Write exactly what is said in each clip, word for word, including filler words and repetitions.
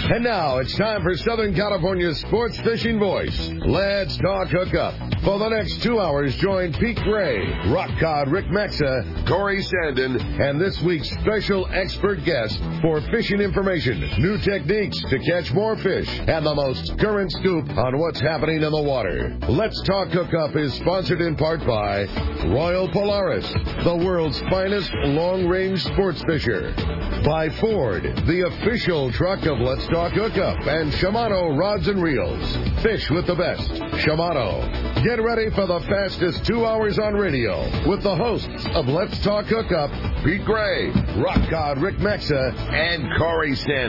And now it's time for Southern California's sports fishing voice. Let's talk hookup. For the next two hours, join Pete Gray, Rock Cod Rick Mexa, Corey Sandin, and this week's special expert guest for fishing information, new techniques to catch more fish, and the most current scoop on what's happening in the water. Let's Talk Hookup is sponsored in part by Royal Polaris, the world's finest long-range sports fisher. By Ford, the official truck of Let's Talk Hookup, and Shimano Rods and Reels. Fish with the best. Shimano. Get ready for the fastest two hours on radio with the hosts of Let's Talk Hookup, Pete Gray, Rock Cod Rick Mexa, and Corey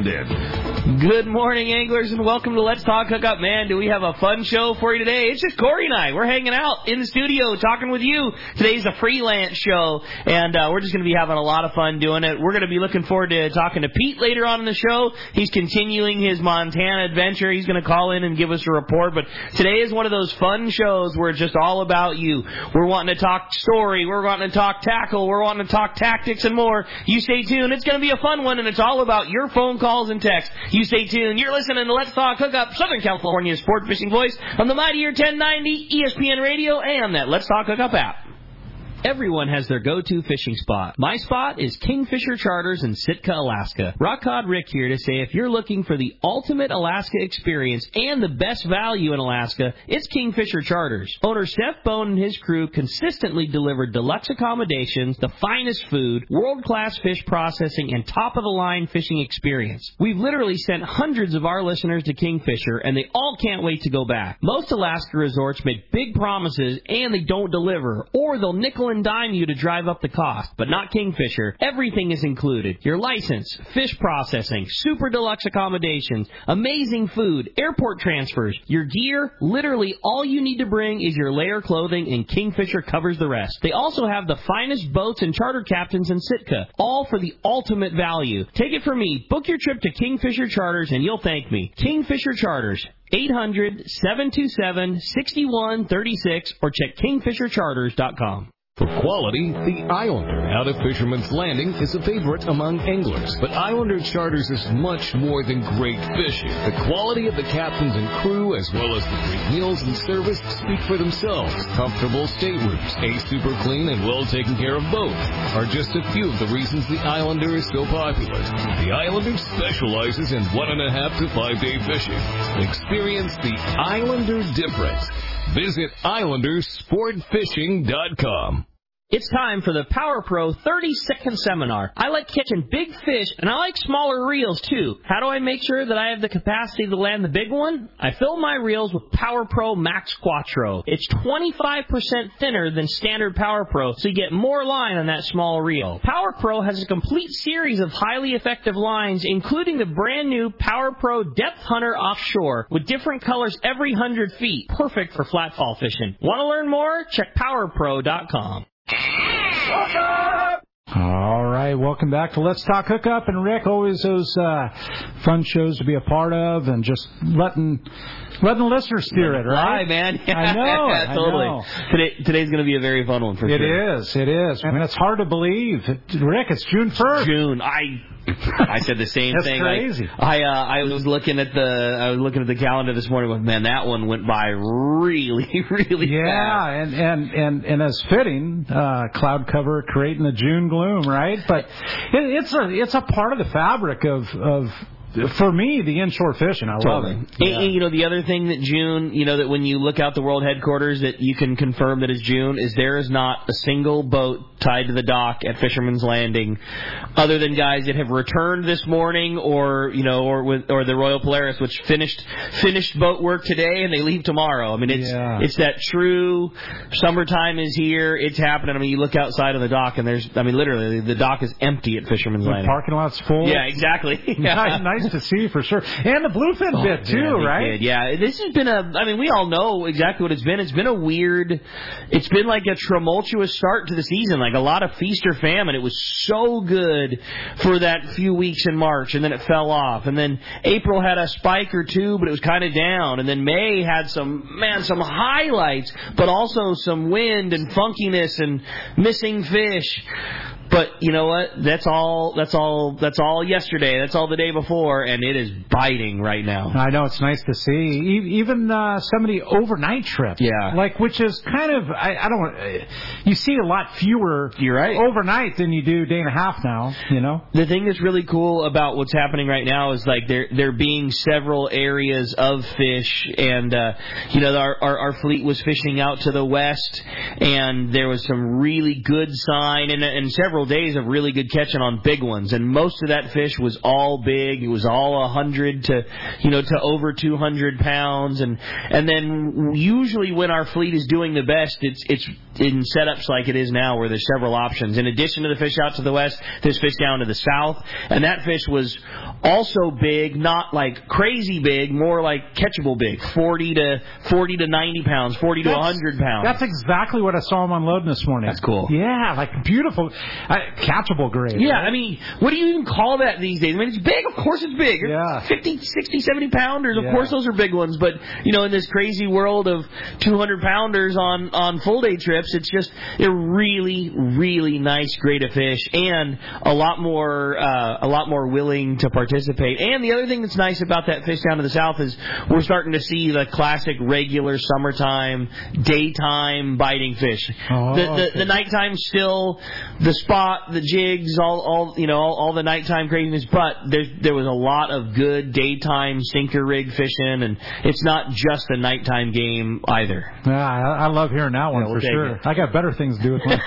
Sandin. Good morning, anglers, and welcome to Let's Talk Hookup. Man, do we have a fun show for you today? It's just Corey and I. We're hanging out in the studio talking with you. Today's a freelance show, and uh, we're just going to be having a lot of fun doing it. We're going to be looking forward to talking to Pete later on in the show. He's continuing his Montana adventure. He's going to call in and give us a report. But today is one of those fun shows where it's just all about you. We're wanting to talk story. We're wanting to talk tackle. We're wanting to talk tactics and more. You stay tuned. It's going to be a fun one, and it's all about your phone calls and texts. You stay tuned. You're listening to Let's Talk Hookup, Southern California's sport fishing voice on the Mightier ten ninety E S P N Radio and that Let's Talk Hookup app. Everyone has their go-to fishing spot. My spot is Kingfisher Charters in Sitka, Alaska. Rock Cod Rick here to say if you're looking for the ultimate Alaska experience and the best value in Alaska, it's Kingfisher Charters. Owner Steph Bone and his crew consistently deliver deluxe accommodations, the finest food, world-class fish processing, and top-of-the-line fishing experience. We've literally sent hundreds of our listeners to Kingfisher, and they all can't wait to go back. Most Alaska resorts make big promises, and they don't deliver, or they'll nickel and dime you to drive up the cost, but not Kingfisher. Everything is included. Your license, fish processing, super deluxe accommodations, amazing food, airport transfers, your gear. Literally all you need to bring is your layer clothing, and Kingfisher covers the rest. They also have the finest boats and charter captains in Sitka, all for the ultimate value. Take it from me. Book your trip to Kingfisher Charters and you'll thank me. Kingfisher Charters, eight hundred, seven two seven, six one three six, or check kingfisher charters dot com. For quality, the Islander out of Fisherman's Landing is a favorite among anglers. But Islander Charters is much more than great fishing. The quality of the captains and crew, as well as the great meals and service, speak for themselves. Comfortable staterooms, a super clean and well taken care of boat are just a few of the reasons the Islander is so popular. The Islander specializes in one and a half to five day fishing. Experience the Islander difference. Visit Islander Sport Fishing dot com. It's time for the Power Pro thirty second Seminar. I like catching big fish, and I like smaller reels, too. How do I make sure that I have the capacity to land the big one? I fill my reels with Power Pro Max Quattro. It's twenty-five percent thinner than standard Power Pro, so you get more line on that small reel. Power Pro has a complete series of highly effective lines, including the brand new Power Pro Depth Hunter Offshore, with different colors every one hundred feet. Perfect for flatfall fishing. Want to learn more? Check power pro dot com. All right, welcome back to Let's Talk Hookup. And Rick, always those uh, fun shows to be a part of, and just letting letting the listeners steer it, right? Right, man. Yeah, I know, yeah, totally. I know. Today, today's going to be a very fun one for it sure. It is, it is. I mean, it's hard to believe. Rick, it's June first. June. I I said the same That's thing. Crazy. Like, I uh, I was looking at the I was looking at the calendar this morning. But man, that one went by really, really yeah, fast. and and and and as fitting, uh, cloud cover creating the June gloom, right? But it, it's a it's a part of the fabric of of. For me, the inshore fishing, I totally. love it. Yeah. And, you know, the other thing that June, you know, that when you look out the world headquarters that you can confirm that is June, is there is not a single boat tied to the dock at Fisherman's Landing other than guys that have returned this morning or, you know, or with or the Royal Polaris, which finished finished boat work today and they leave tomorrow. I mean, it's yeah. it's that true summertime is here. It's happening. I mean, you look outside of the dock and there's, I mean, literally, the dock is empty at Fisherman's the Landing. Parking lot's full. Yeah, exactly. Yeah. nice, nice to see for sure. And the bluefin oh, bit too, yeah, right? Did. Yeah, this has been a, I mean, we all know exactly what it's been. It's been a weird, it's been like a tumultuous start to the season, like a lot of feast or famine. It was so good for that few weeks in March, and then it fell off. And then April had a spike or two, but it was kind of down. And then May had some, man, some highlights, but also some wind and funkiness and missing fish. But you know what? That's all. That's all. That's all yesterday. That's all the day before, and it is biting right now. I know, it's nice to see. E- even uh, some of the overnight trips. Yeah. Like, which is kind of, I, I don't. Uh, you see a lot fewer. You're right. Overnight than you do day and a half now. You know. The thing that's really cool about what's happening right now is like there there being several areas of fish, and uh, you know our, our our fleet was fishing out to the west, and there was some really good sign and and several days of really good catching on big ones, and most of that fish was all big. It was all a hundred to you know to over two hundred pounds, and and then usually when our fleet is doing the best, it's it's in setups like it is now where there's several options. In addition to the fish out to the west, there's fish down to the south, and that fish was also big, not like crazy big, more like catchable big, forty to forty to ninety pounds, forty to That's, one hundred pounds. That's exactly what I saw him unloading this morning. That's cool. Yeah, like beautiful, uh, catchable grade. Yeah, right? I mean, what do you even call that these days? I mean, it's big. Of course it's big. Yeah. fifty, sixty, seventy pounders. Of Yeah. course those are big ones. But, you know, in this crazy world of two hundred pounders on, on full day trips, it's just a really, really nice grade of fish, and a lot more, uh, a lot more willing to participate. And the other thing that's nice about that fish down to the south is we're starting to see the classic regular summertime, daytime biting fish. Oh, the, the, okay. the nighttime still, the spot, the jigs, all, all you know, all, all the nighttime craziness. But there's there was a lot of good daytime sinker rig fishing, and it's not just a nighttime game either. Yeah, I, I love hearing that one Yeah, we'll for take sure. it. I got better things to do with mine.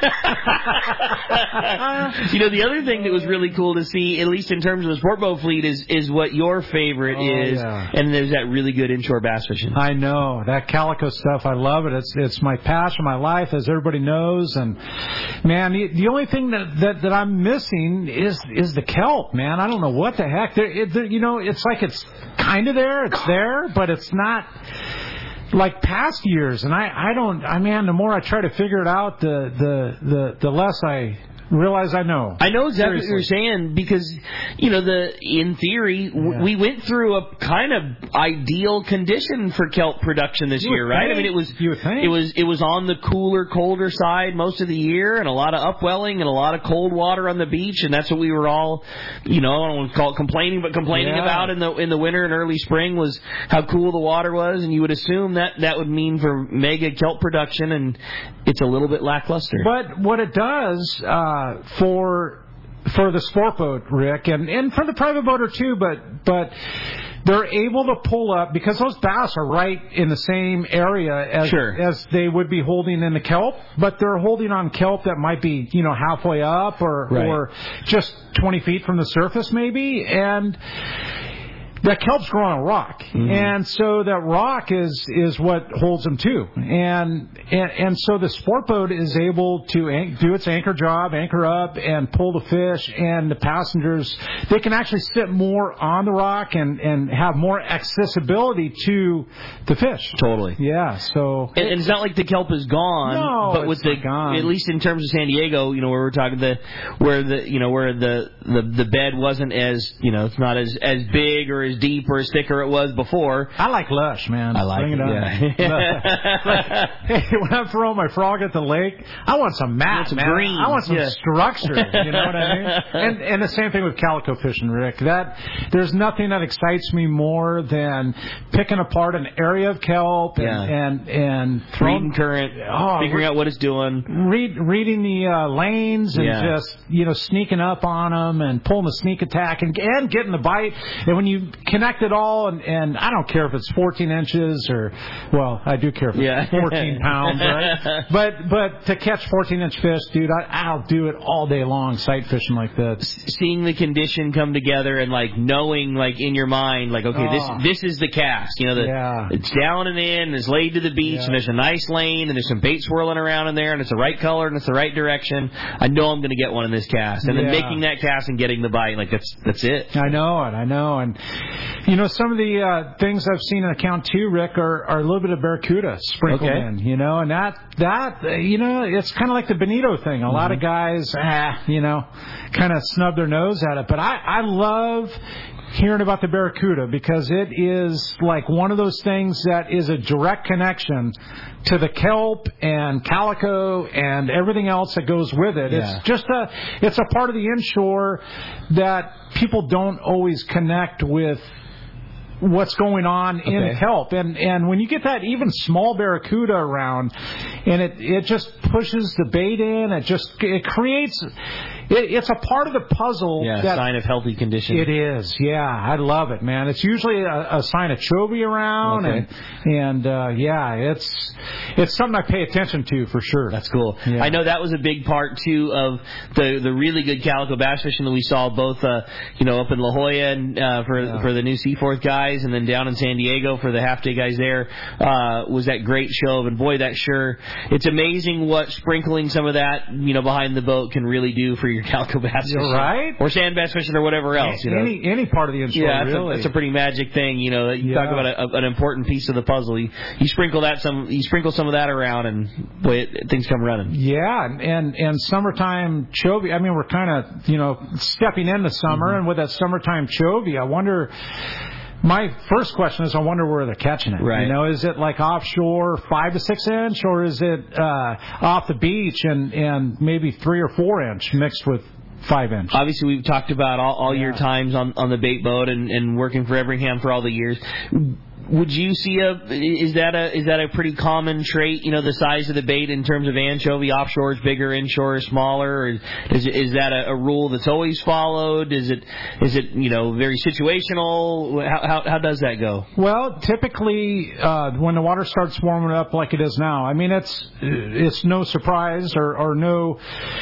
You know, the other thing that was really cool to see, at least in terms of the sport boat fleet, is is what your favorite Oh, is, yeah. and there's that really good inshore bass fishing. I know that calico stuff. I love it. It's it's my passion, my life, as everybody knows. And man, the, the only thing that, that, that I'm missing is is the kelp. Man, I don't know what the heck. There, it, there, you know, it's like it's kind of there. It's there, but it's not like past years. And I I don't. I man, the more I try to figure it out, the the the, the less I realize I know. I know exactly Seriously. what you're saying, because, you know, the in theory, w- Yeah. we went through a kind of ideal condition for kelp production this You would year, right? think. I mean, it was You would think. it was it was on the cooler, colder side most of the year, and a lot of upwelling and a lot of cold water on the beach, and that's what we were all, you know, I don't want to call it complaining, but complaining Yeah. about in the in the winter and early spring was how cool the water was, and you would assume that that would mean for mega kelp production, and it's a little bit lackluster. But what it does uh, for for the sport boat, Rick, and, and for the private boater too, but but they're able to pull up because those bass are right in the same area as Sure. as they would be holding in the kelp, but they're holding on kelp that might be, you know, halfway up or Right. or just twenty feet from the surface maybe, and that kelp's growing on rock, Mm-hmm. and so that rock is is what holds them too, and and and so the sport boat is able to an- do its anchor job, anchor up, and pull the fish, and the passengers, they can actually sit more on the rock and and have more accessibility to the fish. Totally. Yeah. So And, and it's not like the kelp is gone, No, but with it's the not gone. at least in terms of San Diego, you know, where we're talking the where the you know where the, the the bed wasn't as you know it's not as as big or as deep or as thick or it was before. I like lush, man. I like Bring it, on. yeah. Hey, when I'm throwing my frog at the lake, I want some mat, want some man. green, I want some yeah. structure. You know what I mean? And and the same thing with calico fishing, Rick. That there's nothing that excites me more than picking apart an area of kelp and Yeah. and, and Reading throwing, current, Oh, figuring out what it's doing. read, reading the uh, lanes and Yeah. just, you know, sneaking up on them and pulling the sneak attack and, and getting the bite. And when you connect it all, and, and I don't care if it's fourteen inches or, well, I do care if it's Yeah. fourteen pounds, right? But but to catch fourteen inch fish, dude, I, I'll do it all day long, sight fishing like that. Seeing the condition come together and like knowing like in your mind like okay Oh. this this is the cast, you know, the, Yeah. it's down and in, it's laid to the beach, Yeah. and there's a nice lane and there's some bait swirling around in there, and it's the right color and it's the right direction. I know I'm going to get one in this cast, and then Yeah. making that cast and getting the bite, like that's that's it. I know it, I know. And, you know, some of the uh, things I've seen in account too, Rick, are, are a little bit of barracuda sprinkled Okay. in, you know, and that, that uh, you know, it's kind of like the bonito thing. A Mm-hmm. lot of guys, ah, you know, kind of snub their nose at it. But I, I love hearing about the Barracuda because it is like one of those things that is a direct connection to the kelp and calico and everything else that goes with it. Yeah. It's just a, it's a part of the inshore that people don't always connect with what's going on okay. in the kelp. And and when you get that even small Barracuda around, and it, it just pushes the bait in, it just, it creates, it, it's a part of the puzzle. Yeah, that sign of healthy condition. It is, yeah. I love it, man. It's usually a, a sign of chovy around, okay. and, and uh, yeah, it's it's something I pay attention to for sure. That's cool. Yeah. I know that was a big part, too, of the the really good calico bass fishing that we saw both, uh, you know, up in La Jolla and uh, for yeah. for the new Seaforth guys, and then down in San Diego for the half-day guys there, uh, was that great show. And, boy, that sure, it's amazing what sprinkling some of that, you know, behind the boat can really do for your calico bass fishing. You're right. Or sand bass fishing or whatever else, you know. Any, any part of the inshore, yeah, that's, really. a, that's a pretty magic thing, you know. You yeah. talk about a, an important piece of the puzzle. You, you sprinkle that some, you sprinkle some of that around, and boy, it, things come running. Yeah, and and summertime chovy. I mean, we're kind of, you know, stepping into summer, mm-hmm. and with that summertime chovy, I wonder. My first question is, I wonder where they're catching it. Right. You know, is it like offshore five to six inch, or is it uh, off the beach and and maybe three or four inch mixed with five inch? Obviously, we've talked about all, all yeah. your times on, on the bait boat and, and working for Everingham for all the years. Would you see a is that a is that a pretty common trait? You know, the size of the bait in terms of anchovy, offshore is bigger, inshore is smaller. Or is is that a, a rule that's always followed? Is it is it you know very situational? How how, how does that go? Well, typically uh, when the water starts warming up like it is now, I mean it's it's no surprise or or no.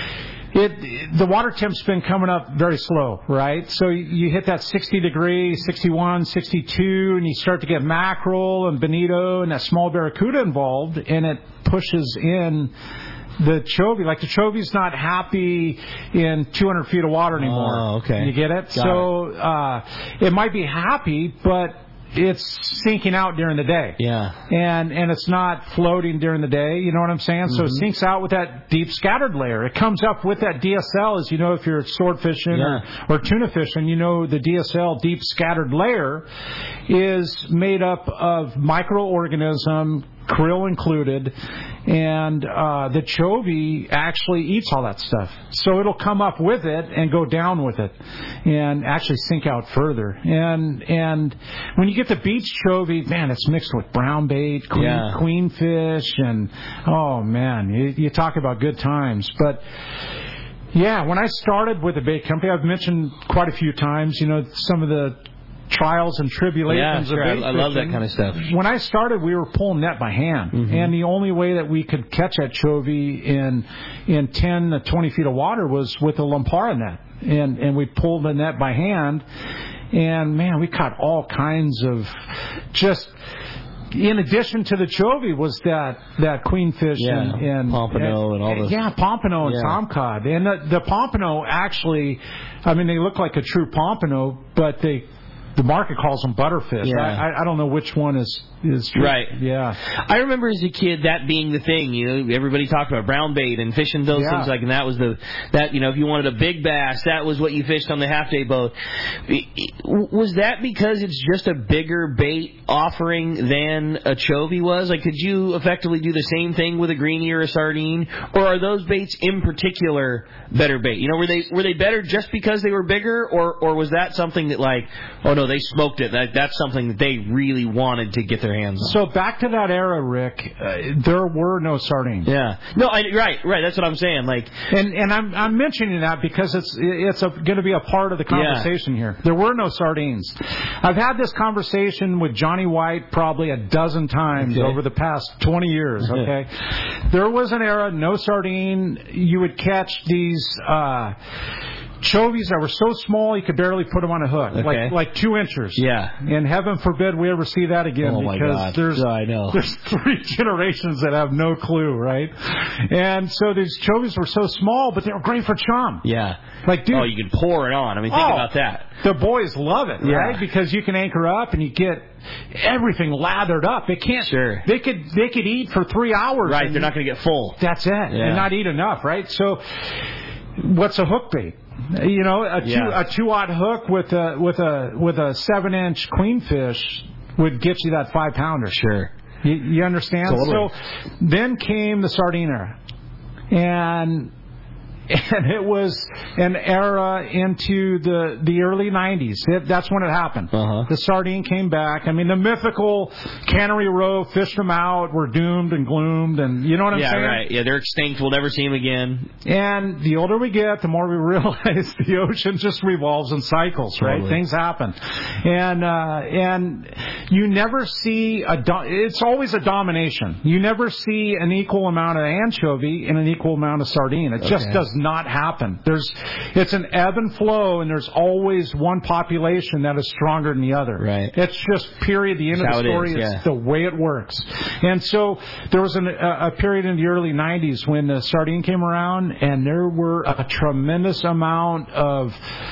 It, the water temp's been coming up very slow, right? So you hit that sixty degree, sixty-one, sixty-two, and you start to get mackerel and bonito and that small Barracuda involved, and it pushes in the chovy. Like the chovy's not happy in two hundred feet of water anymore. Oh, okay. You get it? Got so it. Uh, it might be happy, but it's sinking out during the day. Yeah. And and it's not floating during the day, you know what I'm saying? Mm-hmm. So it sinks out with that deep scattered layer. It comes up with that D S L, as you know, if you're sword fishing yeah. or, or tuna fishing, you know the D S L, deep scattered layer, is made up of microorganism, krill included, and uh, the chovy actually eats all that stuff. So it'll come up with it and go down with it and actually sink out further. And and when you get the beach chovy, man, it's mixed with brown bait, queen, yeah. queenfish, and oh, man, you, you talk about good times. But yeah, when I started with the bait company, I've mentioned quite a few times, you know, some of the trials and tribulations yeah, sure. of bait I, I love that kind of stuff. When I started, we were pulling net by hand, mm-hmm. and the only way that we could catch that chovy in in ten to twenty feet of water was with a Lampara net, and and we pulled the net by hand, and man, we caught all kinds of just. In addition to the chovy was that, that queenfish yeah, and, and pompano and, and all this. Yeah, pompano and yeah. tomcod. And the, the pompano actually, I mean, they look like a true pompano, but they the market calls them butterfish. Yeah. I, I don't know which one is is true. Right. Yeah. I remember as a kid that being the thing. You know, everybody talked about brown bait and fishing those yeah. things like, and that was the that you know if you wanted a big bass, that was what you fished on the half day boat. Was that because it's just a bigger bait offering than a chovy was? Like, could you effectively do the same thing with a greenie or a sardine, or are those baits in particular better bait? You know, were they were they better just because they were bigger, or or was that something that like, oh no, they smoked it. That that's something that they really wanted to get their hands on. So back to that era, Rick, uh, there were no sardines. Yeah. No, I, right, right. That's what I'm saying. Like, and and I'm I'm mentioning that because it's it's going to be a part of the conversation yeah. here. There were no sardines. I've had this conversation with Johnny White probably a dozen times okay. over the past twenty years. Okay, there was an era, no sardine. You would catch these. Uh, chovies that were so small you could barely put them on a hook, okay. like like two inches. Yeah. And heaven forbid we ever see that again, oh my because God. there's oh, I know. there's three generations that have no clue, right? And so these chovies were so small, but they were great for chum. Yeah. Like, dude. Oh, you can pour it on. I mean, think oh, about that. The boys love it, yeah. right? Because you can anchor up and you get everything lathered up. They can't. Sure. They could they could eat for three hours. Right. They're not going to get full. That's it. Yeah. And not eat enough, right? So, what's a hook bait? You know, a two Yeah. a two aught hook with a with a with a seven inch queenfish would get you that five pounder. Sure. You, you understand? Totally. So then came the sardine era, and. And it was an era into the the early nineties. It, that's when it happened. Uh-huh. The sardine came back. I mean, the mythical Cannery Row fished them out, were doomed and gloomed, and you know what I'm yeah, saying? Yeah, right. Yeah, they're extinct. We'll never see them again. And the older we get, the more we realize the ocean just revolves in cycles, right? Totally. Things happen, and uh, and you never see a. Do- it's always a domination. You never see an equal amount of anchovy and an equal amount of sardine. It Okay. just does not happen. There's, it's an ebb and flow, and there's always one population that is stronger than the other. Right. It's just period. The end That's of the how it story. is, It's yeah. the way it works. And so there was an, a, a period in the early nineties when the sardine came around, and there were a tremendous amount of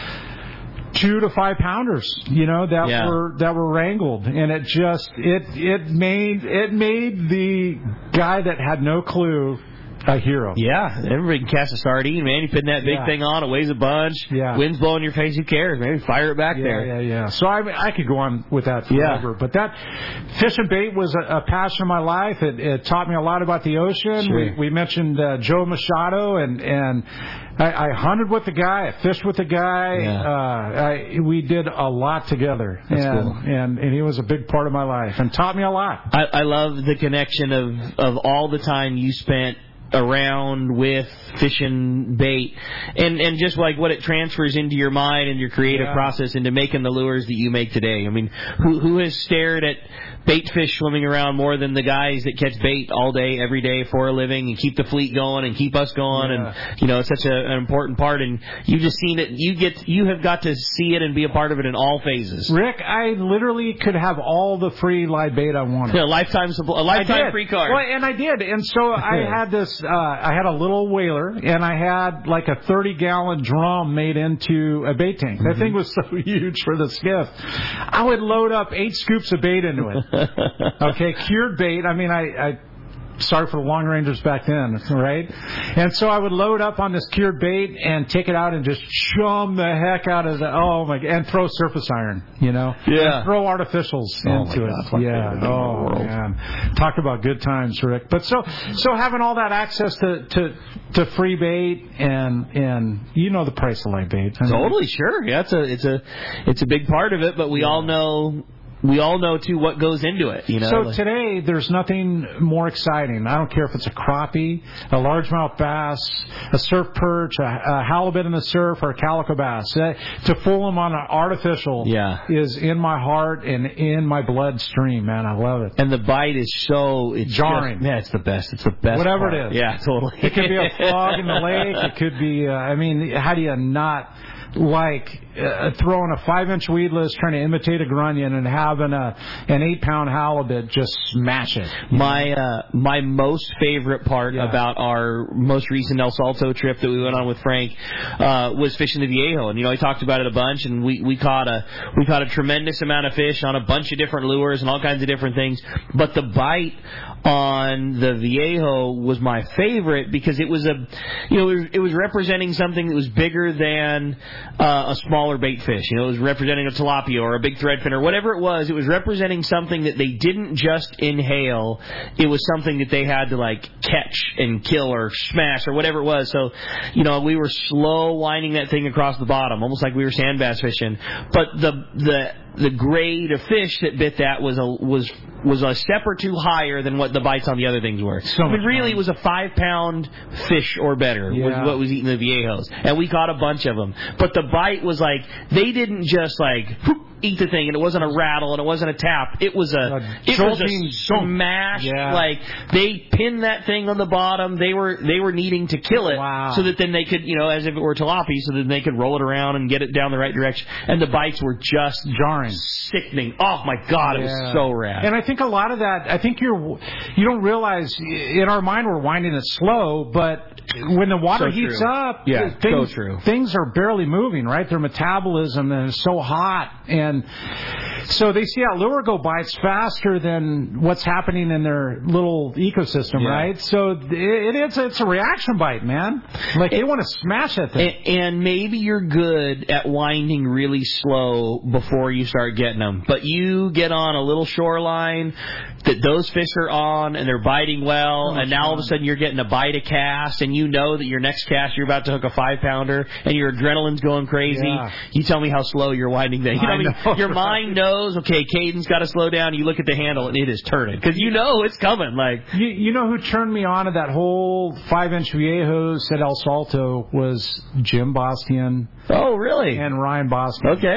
two to five pounders, you know, that Yeah. were that were wrangled, and it just it it made it made the guy that had no clue a hero. Yeah, everybody can cast a sardine, man. You put that big Yeah. thing on, it weighs a bunch. Yeah. Wind's blowing in your face, who cares? Maybe fire it back Yeah, there. yeah, yeah. So I I could go on with that Yeah. forever, but that fish and bait was a, a passion of my life. It, it taught me a lot about the ocean. Sure. We we mentioned uh, Joe Machado, and and I, I hunted with the guy, I fished with the guy. Yeah. Uh, I, we did a lot together, That's and, cool. and and he was a big part of my life and taught me a lot. I, I love the connection of, of all the time you spent around with fishing bait, and and just like what it transfers into your mind and your creative Yeah. process into making the lures that you make today. I mean, who who has stared at bait fish swimming around more than the guys that catch bait all day, every day for a living and keep the fleet going and keep us going? Yeah. And you know, it's such a, an important part. And you just seen it. You get you have got to see it and be a part of it in all phases. Rick, I literally could have all the free live bait I wanted. A lifetime supply, a lifetime free card. Well, and I did. And so I had this, uh, I had a little whaler, and I had like a thirty gallon drum made into a bait tank. That Mm-hmm. thing was so huge for the skiff. I would load up eight scoops of bait into it. Okay, cured bait. I mean, I, I sorry for the long rangers back then, right? And so I would load up on this cured bait and take it out and just chum the heck out of the, oh my, and throw surface iron, you know? Yeah. And throw artificials Oh into my it. God, it's my Yeah. favorite thing in the Oh world. man. Talk about good times, Rick. But so, so having all that access to, to, to free bait and, and you know the price of live bait. I mean, Totally, sure. Yeah, it's a it's a it's a big part of it, but we all know we all know too what goes into it. You know. So Like- today, there's nothing more exciting. I don't care if it's a crappie, a largemouth bass, a surf perch, a, a halibut in the surf, or a calico bass. Uh, to fool them on an artificial Yeah. is in my heart and in my bloodstream, man. I love it. and the bite is so it's Jarring. Just, yeah, it's the best. It's the best. Whatever part. it is. Yeah, totally. It could be a frog in the lake. It could be, uh, I mean, how do you not like uh, throwing a five-inch weedless, trying to imitate a grunion, and having a an eight-pound halibut just smash it? My uh, my most favorite part Yeah. about our most recent El Salto trip that we went on with Frank uh, was fishing the Viejo, and you know I talked about it a bunch, and we, we caught a we caught a tremendous amount of fish on a bunch of different lures and all kinds of different things, but the bite on the Viejo was my favorite because it was a you know it was, it was representing something that was bigger than uh, a smaller bait fish. You know, it was representing a tilapia or a big threadfin or whatever it was. It was representing something that they didn't just inhale. It was something that they had to like catch and kill or smash or whatever it was. So, you know, we were slow winding that thing across the bottom, almost like we were sand bass fishing. But the the the grade of fish that bit that was a was was a step or two higher than what the bites on the other things were. So I mean, much really, fun. it was a five pound fish or better Yeah. was what was eating the Viejos, and we caught a bunch of them. But the bite was like they didn't just like whoop, eat the thing, and it wasn't a rattle and it wasn't a tap. It was a, A it was jolting a smash. Yeah. Like they pinned that thing on the bottom. They were they were needing to kill it Wow. so that then they could, you know, as if it were tilapia, so that they could roll it around and get it down the right direction. And the bites were just Jarring. sickening. Oh my God, it was Yeah. so rad. And I think a lot of that, I think you're, you don't realize, in our mind we're winding it slow, but when the water So heats true. up, Yeah, things, so true. things are barely moving, right? Their metabolism is so hot, and And so they see our lure go by, it's faster than what's happening in their little ecosystem, yeah. right? So it, it's, it's a reaction bite, man. Like, they want to smash that thing. And, and maybe you're good at winding really slow before you start getting them, but you get on a little shoreline that those fish are on and they're biting well, oh, and now all of a sudden you're getting a bite a cast, and you know that your next cast you're about to hook a five pounder, and your adrenaline's going crazy. Yeah. You tell me how slow you're winding that. You know, I mean, know, your right? mind knows, okay, Caden's got to slow down. You look at the handle and it is turning because you know it's coming. Like you, you know who turned me on to that whole five-inch Viejos at El Salto was Jim Bastian. Oh, really? And Ryan Bastian. Okay.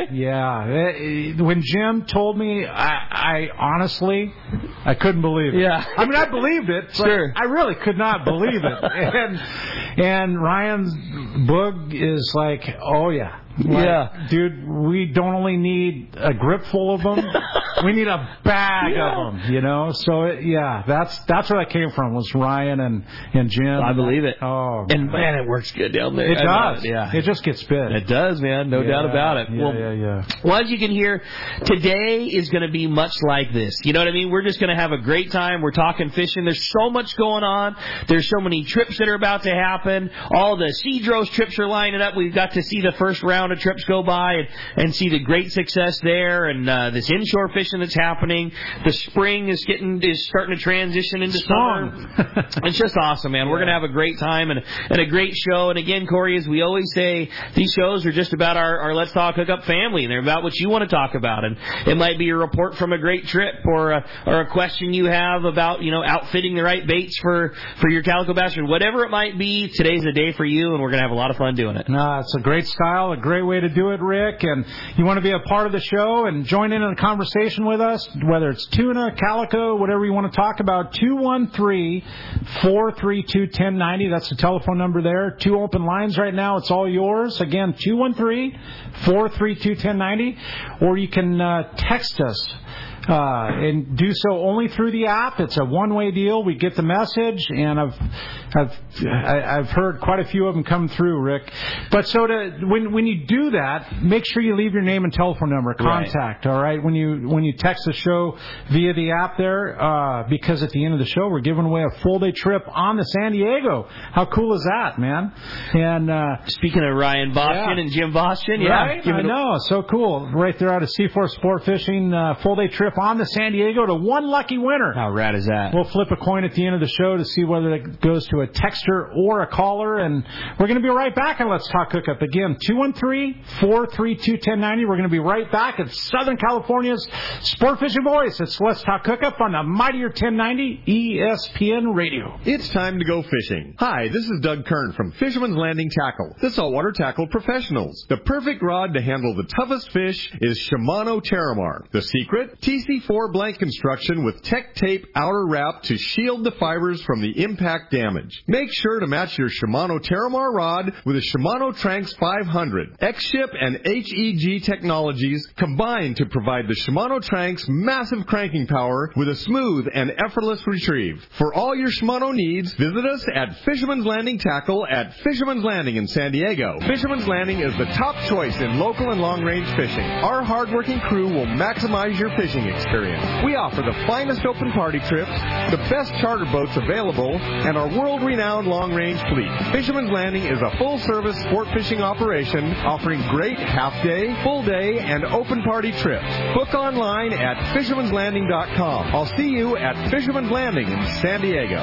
Yeah. When Jim told me, I, I honestly, I couldn't believe it. Yeah. I mean, I believed it. Sure. I really could not believe it. And and Ryan's boog is like, oh yeah. Like, yeah. Dude, we don't only need a grip full of them. We need a bag yeah. of them, you know? So, it, yeah, that's that's where that came from, was Ryan and, and Jim. I believe it. Oh. And, man, it works good down there. It does. It, yeah. It just gets bit. It does, man. No yeah. doubt about it. Yeah, well, yeah, yeah. Well, as you can hear, today is going to be much like this. You know what I mean? We're just going to have a great time. We're talking fishing. There's so much going on. There's so many trips that are about to happen. All the Cedros trips are lining up. We've got to see the first round of trips go by. And, and see the great success there, and uh, this inshore fishing that's happening. The spring is getting is starting to transition into summer. It's just awesome, man. Yeah. We're gonna have a great time and and a great show. And again, Corey, as we always say, these shows are just about our, our Let's Talk Hookup family, and they're about what you want to talk about. And it might be a report from a great trip, or a, or a question you have about you know outfitting the right baits for for your calico bass, or whatever it might be. Today's the day for you, and we're gonna have a lot of fun doing it. No, it's a great style, a great way to do it, Rick. And you want to be a part of the show and join in on a conversation with us, whether it's tuna, calico, whatever you want to talk about, two one three, four three two, one zero nine zero. That's the telephone number there. Two open lines right now. It's all yours. Again, two one three, four three two, one zero nine zero. Or you can uh, text us. Uh, and do so only through the app. It's a one-way deal. We get the message, and I've I've I've heard quite a few of them come through, Rick. But so to when when you do that, make sure you leave your name and telephone number, contact. Right. All right, when you when you text the show via the app there, uh, because at the end of the show we're giving away a full day trip on to San Diego. How cool is that, man? And uh, speaking of Ryan Bastian yeah. and Jim Bastian, yeah, right? I know, so cool. Right there out of C four Sport Fishing, uh, full day trip on to San Diego to one lucky winner. How rad is that? We'll flip a coin at the end of the show to see whether it goes to a texter or a caller, and we're going to be right back on Let's Talk Hookup. Again, two one three, four three two, one zero nine zero. We're going to be right back at Southern California's Sport Fishing Voice. It's Let's Talk Hookup on the mightier ten ninety E S P N Radio. It's time to go fishing. Hi, this is Doug Kern from Fisherman's Landing Tackle, the saltwater tackle professionals. The perfect rod to handle the toughest fish is Shimano Terramar. The secret? T C four blank construction with Tech Tape outer wrap to shield the fibers from the impact damage. Make sure to match your Shimano Terramar rod with a Shimano Tranx five hundred. X-Ship and H E G technologies combine to provide the Shimano Tranx massive cranking power with a smooth and effortless retrieve. For all your Shimano needs, visit us at Fisherman's Landing Tackle at Fisherman's Landing in San Diego. Fisherman's Landing is the top choice in local and long-range fishing. Our hard-working crew will maximize your fishing experience. We offer the finest open party trips, the best charter boats available, and our world-renowned long-range fleet. Fisherman's Landing is a full-service sport fishing operation offering great half-day, full-day, and open party trips. Book online at fishermans landing dot com. I'll see you at Fisherman's Landing in San Diego.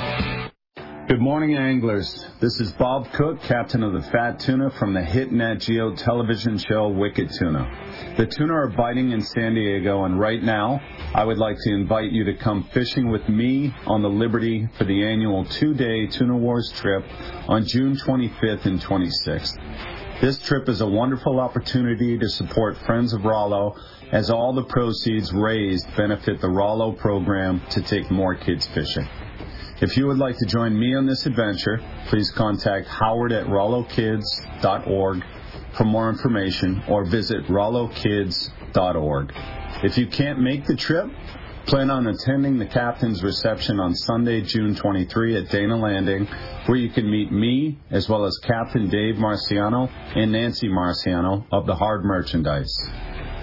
Good morning, anglers. This is Bob Cook, captain of the Fat Tuna from the hit Nat Geo television show Wicked Tuna. The tuna are biting in San Diego, and right now, I would like to invite you to come fishing with me on the Liberty for the annual two-day Tuna Wars trip on June twenty-fifth and twenty-sixth. This trip is a wonderful opportunity to support Friends of Rollo, as all the proceeds raised benefit the Rollo program to take more kids fishing. If you would like to join me on this adventure, please contact Howard at rollo kids dot org for more information, or visit rollo kids dot org. If you can't make the trip, plan on attending the captain's reception on Sunday, June twenty-third at Dana Landing, where you can meet me as well as Captain Dave Marciano and Nancy Marciano of the Hard Merchandise.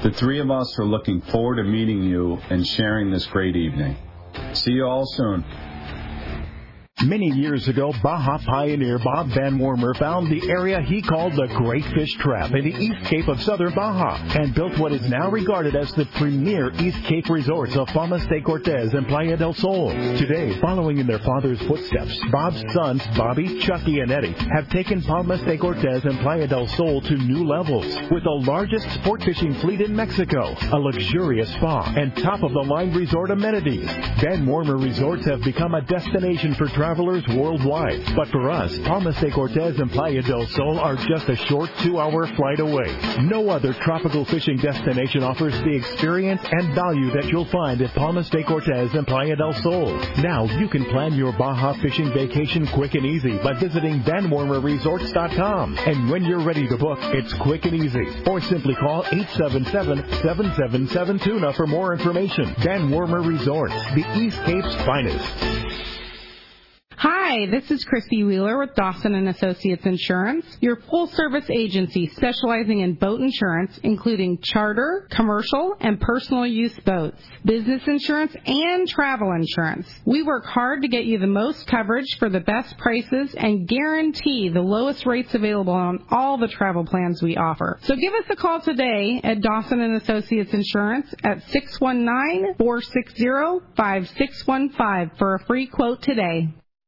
The three of us are looking forward to meeting you and sharing this great evening. See you all soon. Many years ago, Baja pioneer Bob Van Wormer found the area he called the Great Fish Trap in the East Cape of southern Baja and built what is now regarded as the premier East Cape resorts of Palmas de Cortez and Playa del Sol. Today, following in their father's footsteps, Bob's sons, Bobby, Chucky, and Eddie, have taken Palmas de Cortez and Playa del Sol to new levels with the largest sport fishing fleet in Mexico, a luxurious spa, and top-of-the-line resort amenities. Van Wormer Resorts have become a destination for travelers travelers worldwide. But for us, Palmas de Cortez and Playa del Sol are just a short two-hour flight away. No other tropical fishing destination offers the experience and value that you'll find at Palmas de Cortez and Playa del Sol. Now you can plan your Baja fishing vacation quick and easy by visiting Van Wormer Resorts dot com. And when you're ready to book, it's quick and easy. Or simply call eight seven seven, seven seven seven, tuna for more information. Van Wormer Resorts, the East Cape's finest. Hi, this is Christy Wheeler with Dawson and Associates Insurance, your full-service agency specializing in boat insurance, including charter, commercial, and personal use boats, business insurance, and travel insurance. We work hard to get you the most coverage for the best prices and guarantee the lowest rates available on all the travel plans we offer. So give us a call today at Dawson and Associates Insurance at six one nine, four six zero, five six one five for a free quote today.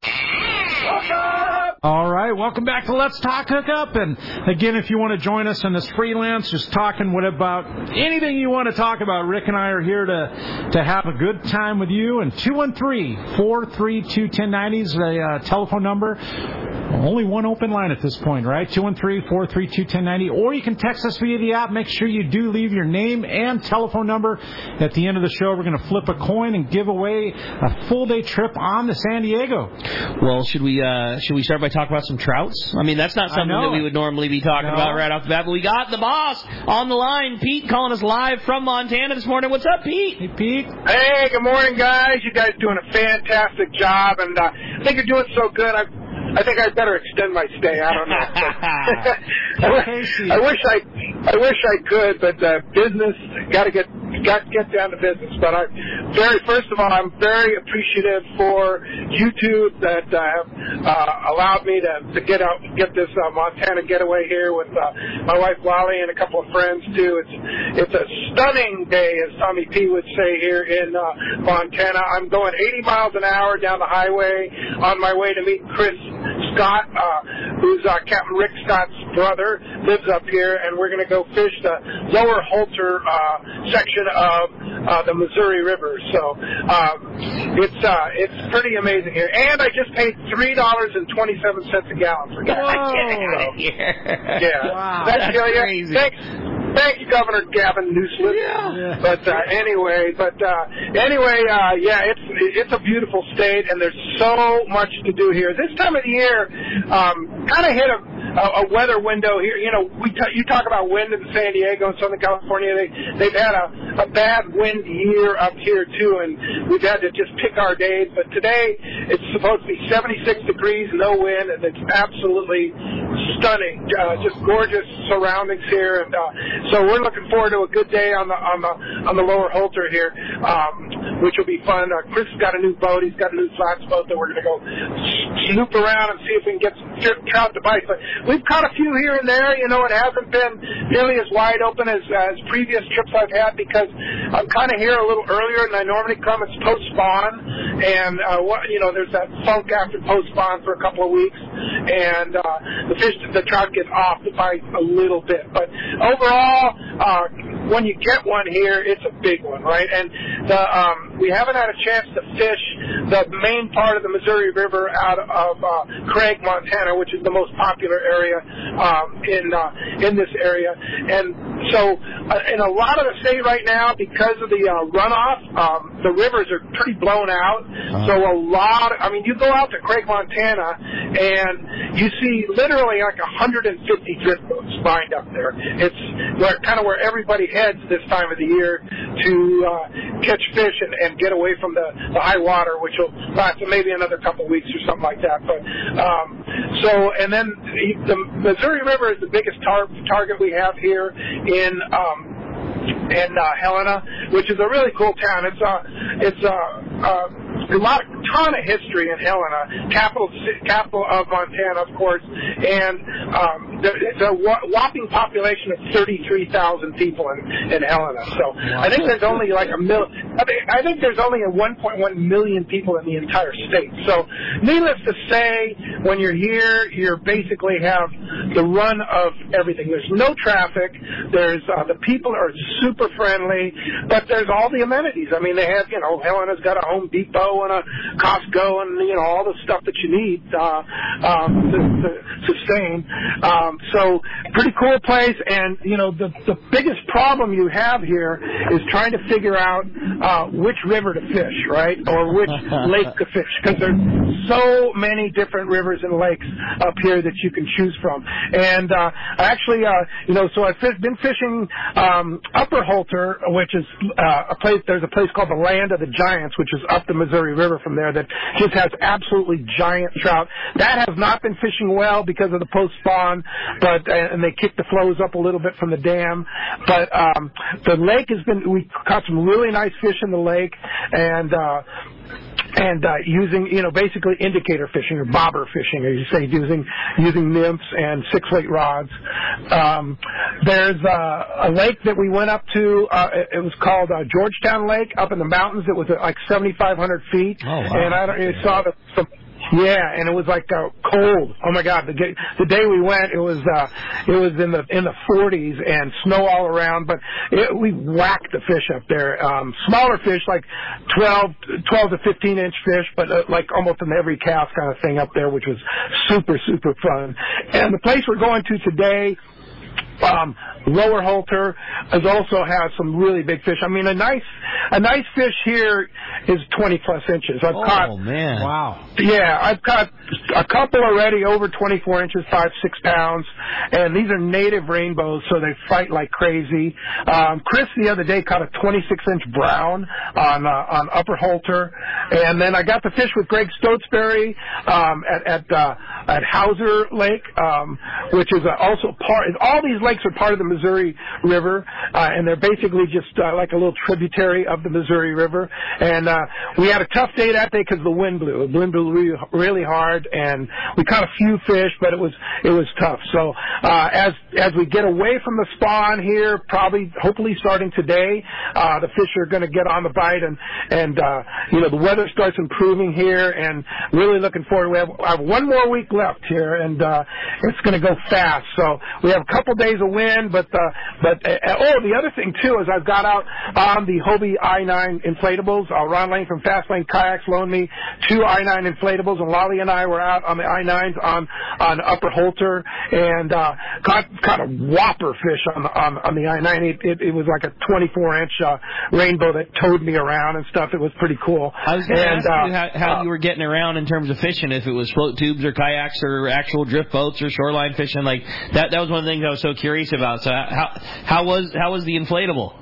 All right, welcome back to Let's Talk Hookup. And again, if you want to join us on this freelance, just talking what about anything you want to talk about, Rick and I are here to to have a good time with you. And two one three, four three two, one zero nine zero is the uh, telephone number. Only one open line at this point, right? two one three, four three two, one zero nine zero. Or you can text us via the app. Make sure you do leave your name and telephone number. At the end of the show, we're going to flip a coin and give away a full-day trip on to San Diego. Well, should we uh, should we start by talking about some trouts? I mean, that's not something that we would normally be talking no. about right off the bat, but we got the boss on the line, Pete, calling us live from Montana this morning. What's up, Pete? Hey, Pete. Hey, good morning, guys. You guys doing a fantastic job, and uh, I think you're doing so good. I I think I'd better extend my stay. I don't know. I wish I, I wish I could, but uh, business got to get got to get down to business. But I, very first of all, I'm very appreciative for YouTube that uh, have uh, allowed me to, to get out, get this uh, Montana getaway here with uh, my wife Lolly and a couple of friends too. It's it's a stunning day, as Tommy P would say, here in uh, Montana. I'm going eighty miles an hour down the highway on my way to meet Chris Scott, uh, who's uh, Captain Rick Scott's brother, lives up here, and we're going to go fish the Lower Holter uh, section of uh, the Missouri River. So uh, it's uh, it's pretty amazing here. And I just paid three dollars and twenty-seven cents a gallon for gas. Whoa. Yeah. Wow. That's, That's you. crazy. Thanks. Thank you, Governor Gavin Newsom. Yeah. But uh, anyway, but uh, anyway, uh, yeah, it's it's a beautiful state, and there's so much to do here. This time of the year, um, kind of hit a, a, a weather window here. You know, we t- you talk about wind in San Diego and Southern California. They they've had a, a bad wind year up here too, and we've had to just pick our days. But today it's supposed to be seventy-six degrees, no wind, and it's absolutely stunning. Uh, just gorgeous surroundings here, and uh, so we're looking forward to a good day on the on the on the Lower Holter here, um, which will be fun. Uh, Chris has got a new boat. He's got a new flats boat that we're going to go snoop around and see if we can get some trout to bite. But we've caught a few here and there. You know, it hasn't been nearly as wide open as, as previous trips I've had because I'm kind of here a little earlier than I normally come. It's post spawn, and uh, what you know, there's that funk after post spawn for a couple of weeks, and uh, the fish, the trout get off the bite a little bit. But overall, uh, when you get one here, it's a big one, right? And the um, we haven't had a chance to fish the main part of the Missouri River out of uh, Craig, Montana, which is the most popular area um, in uh, in this area. And so, uh, in a lot of the state right now, because of the uh, runoff, um, the rivers are pretty blown out. Uh-huh. So a lot. Of, I mean, you go out to Craig, Montana, and you see literally like one hundred fifty drift boats lined up there. It's where, kind of where everybody heads this time of the year to uh, catch fish and, and get away from the, the high water, which will last maybe another couple of weeks or something like that. But um, so, and then the Missouri River is the biggest tar- target we have here in um, in uh, Helena, which is a really cool town. It's a it's a, a, a lot, ton of history in Helena, capital capital of Montana, of course, and um, it's a whopping population of thirty-three thousand people in, in Helena. So wow. I think there's only like a mil. I think, I think there's only a one point one million people in the entire state. So needless to say, when you're here, you basically have the run of everything. There's no traffic. There's uh, the people are super friendly, but there's all the amenities. I mean, they have, you know, Helena's got a Home Depot and a Costco and, you know, all the stuff that you need uh, um, to, to sustain. Um, so pretty cool place. And, you know, the, the biggest problem you have here is trying to figure out uh, which river to fish, right, or which lake to fish, because there's so many different rivers and lakes up here that you can choose from. And uh, actually, uh, you know, so I've been fishing um, Upper Holter, which is uh, a place, there's a place called the Land of the Giants, which is up the Missouri River from there, that just has absolutely giant trout. That has not been fishing well because of the post-spawn, but and they kicked the flows up a little bit from the dam. But um, the lake has been, we caught some really nice fish in the lake, and uh, and uh, using, you know, basically indicator fishing or bobber fishing, as you say, using using nymphs and six-weight rods. Um, there's uh, a lake that we went up to. Uh, it, it was called uh, Georgetown Lake up in the mountains. It was at like seventy-five hundred feet. Oh, wow. And I, don't, I saw the, some. Yeah, and it was like uh, cold. Oh my God! The, the day we went, it was uh, it was in the in the forties and snow all around. But it, we whacked the fish up there. Um, smaller fish, like twelve, twelve to fifteen inch fish, but uh, like almost in every cast kind of thing up there, which was super super fun. And the place we're going to today. Um, Lower Holter has also has some really big fish. I mean, a nice a nice fish here is twenty plus inches. I've oh, caught. man! Wow. Yeah, I've caught a couple already over twenty-four inches, five six pounds, and these are native rainbows, so they fight like crazy. Um, Chris the other day caught a twenty-six inch brown on uh, on Upper Holter, and then I got the fish with Greg Stotesbury um, at at uh, at Hauser Lake, um, which is uh, also part. All these lakes are part of the Missouri River, uh, and they're basically just uh, like a little tributary of the Missouri River. And uh, we had a tough day that day because the wind blew. The wind blew really, really hard, and we caught a few fish, but it was it was tough. So uh, as as we get away from the spawn here, probably hopefully starting today, uh, the fish are going to get on the bite, and and uh, you know the weather starts improving here, and really looking forward. We have, I have one more week left here, and uh, it's going to go fast. So we have a couple days of wind, but uh, but uh, oh, the other thing too is I've got out on the Hobie I nine inflatables. Uh, Ron Lane from Fast Lane Kayaks loaned me two I nine inflatables, and Lolly and I were out on the I nines on on Upper Holter, and uh, caught caught a whopper fish on the on, on the I nine. It, it, it was like a twenty-four inch uh, rainbow that towed me around and stuff. It was pretty cool. I was going to ask uh, you how, how uh, you were getting around in terms of fishing, if it was float tubes or kayaks or actual drift boats or shoreline fishing. Like that that was one of the things I was so curious about. So how how was how was the inflatable?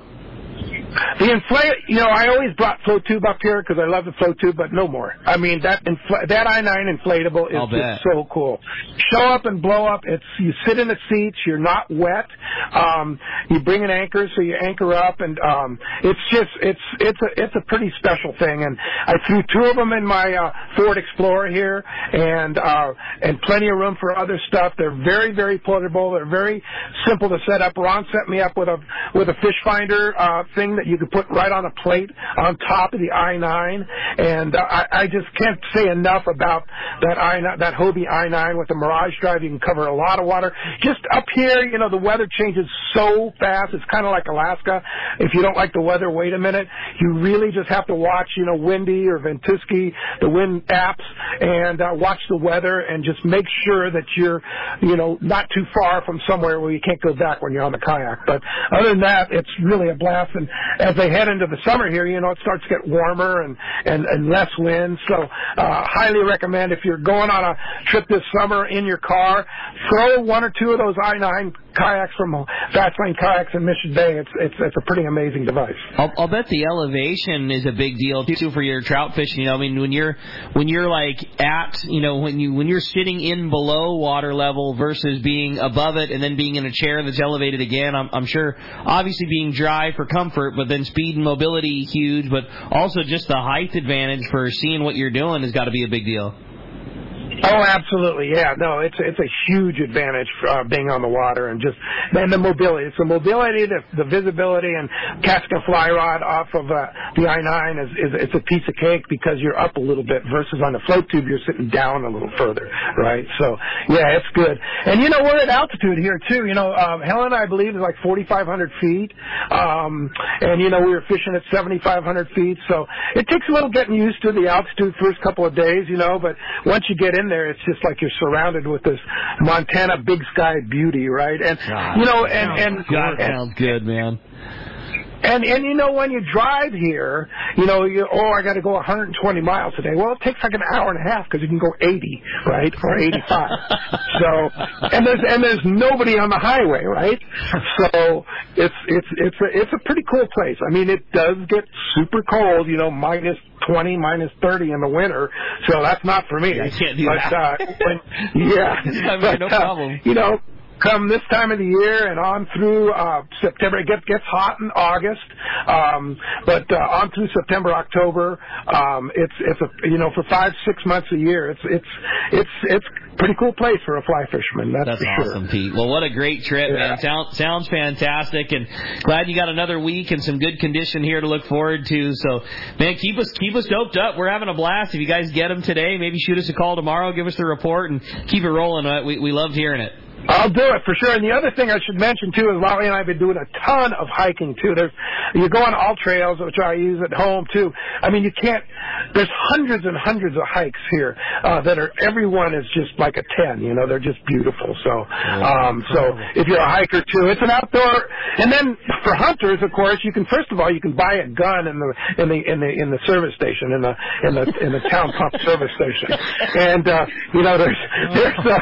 The inflate, you know, I always brought float tube up here because I love the float tube, but no more. I mean, that infl- that I nine inflatable is I'll just bet. so cool. Show up and blow up. It's you sit in the seats. You're not wet. Um, you bring an anchor, so you anchor up, and um, it's just it's it's a it's a pretty special thing. And I threw two of them in my uh, Ford Explorer here, and uh, and plenty of room for other stuff. They're very very portable. They're very simple to set up. Ron set me up with a with a fish finder uh, thing that you could put right on a plate on top of the I nine, and uh, I, I just can't say enough about that I that Hobie I nine with the Mirage Drive. You can cover a lot of water. Just up here, you know, the weather changes so fast. It's kind of like Alaska. If you don't like the weather, wait a minute. You really just have to watch, you know, Windy or Ventusky, the wind apps, and uh, watch the weather and just make sure that you're, you know, not too far from somewhere where you can't go back when you're on the kayak. But other than that, it's really a blast. And as they head into the summer here, you know, it starts to get warmer and, and, and less wind. So uh, highly recommend if you're going on a trip this summer in your car, throw one or two of those I nine kayaks from Fastlane Kayaks in Mission Bay. It's it's it's a pretty amazing device. I'll, I'll bet the elevation is a big deal too for your trout fishing. You know, I mean, when you're when you're like at, you know, when you when you're sitting in below water level versus being above it and then being in a chair that's elevated again. I'm, I'm sure, obviously being dry for comfort, but then speed and mobility huge, but also just the height advantage for seeing what you're doing has got to be a big deal. Oh, absolutely, yeah. No, it's it's a huge advantage for uh, being on the water and just and the mobility. It's the mobility, the, the visibility, and casting a fly rod off of uh, the I nine is, is it's a piece of cake because you're up a little bit versus on the float tube you're sitting down a little further, right? So yeah, it's good. And you know we're at altitude here too. You know um, Helen, I believe, is like forty-five hundred feet, um, and you know we were fishing at seventy-five hundred feet. So it takes a little getting used to the altitude first couple of days, you know. But once you get in there, it's just like you're surrounded with this Montana big sky beauty, right? And God, you know, and and God, and, sounds good, man. And and you know when you drive here, you know, you oh I got to go one hundred twenty miles a day. Well, it takes like an hour and a half because you can go eighty, right, or eighty-five. So and there's and there's nobody on the highway, right? So it's it's it's a it's a pretty cool place. I mean, it does get super cold, you know, minus twenty, minus thirty in the winter. So that's not for me. I can't do but, that. Uh, when, yeah, but, no uh, problem. You know. Come this time of the year and on through uh, September, it gets gets hot in August, um, but uh, on through September, October, um, it's it's a you know for five six months a year, it's it's it's it's a pretty cool place for a fly fisherman. That's, that's for awesome, sure. Pete. Well, what a great trip, yeah. man! Sound, sounds fantastic, and glad you got another week and some good condition here to look forward to. So, man, keep us keep us doped up. We're having a blast. If you guys get them today, maybe shoot us a call tomorrow, give us the report, and keep it rolling. Uh, we we loved hearing it. I'll do it for sure. And the other thing I should mention too is Lolly and I have been doing a ton of hiking too. There's you go on all trails, which I use at home too. I mean, you can't. There's hundreds and hundreds of hikes here uh, that are every one is just like a ten. You know, they're just beautiful. So, um, so if you're a hiker too, it's an outdoor. And then for hunters, of course, you can first of all you can buy a gun in the in the in the in the service station in the in the in the town pump service station. And uh, you know, there's there's uh,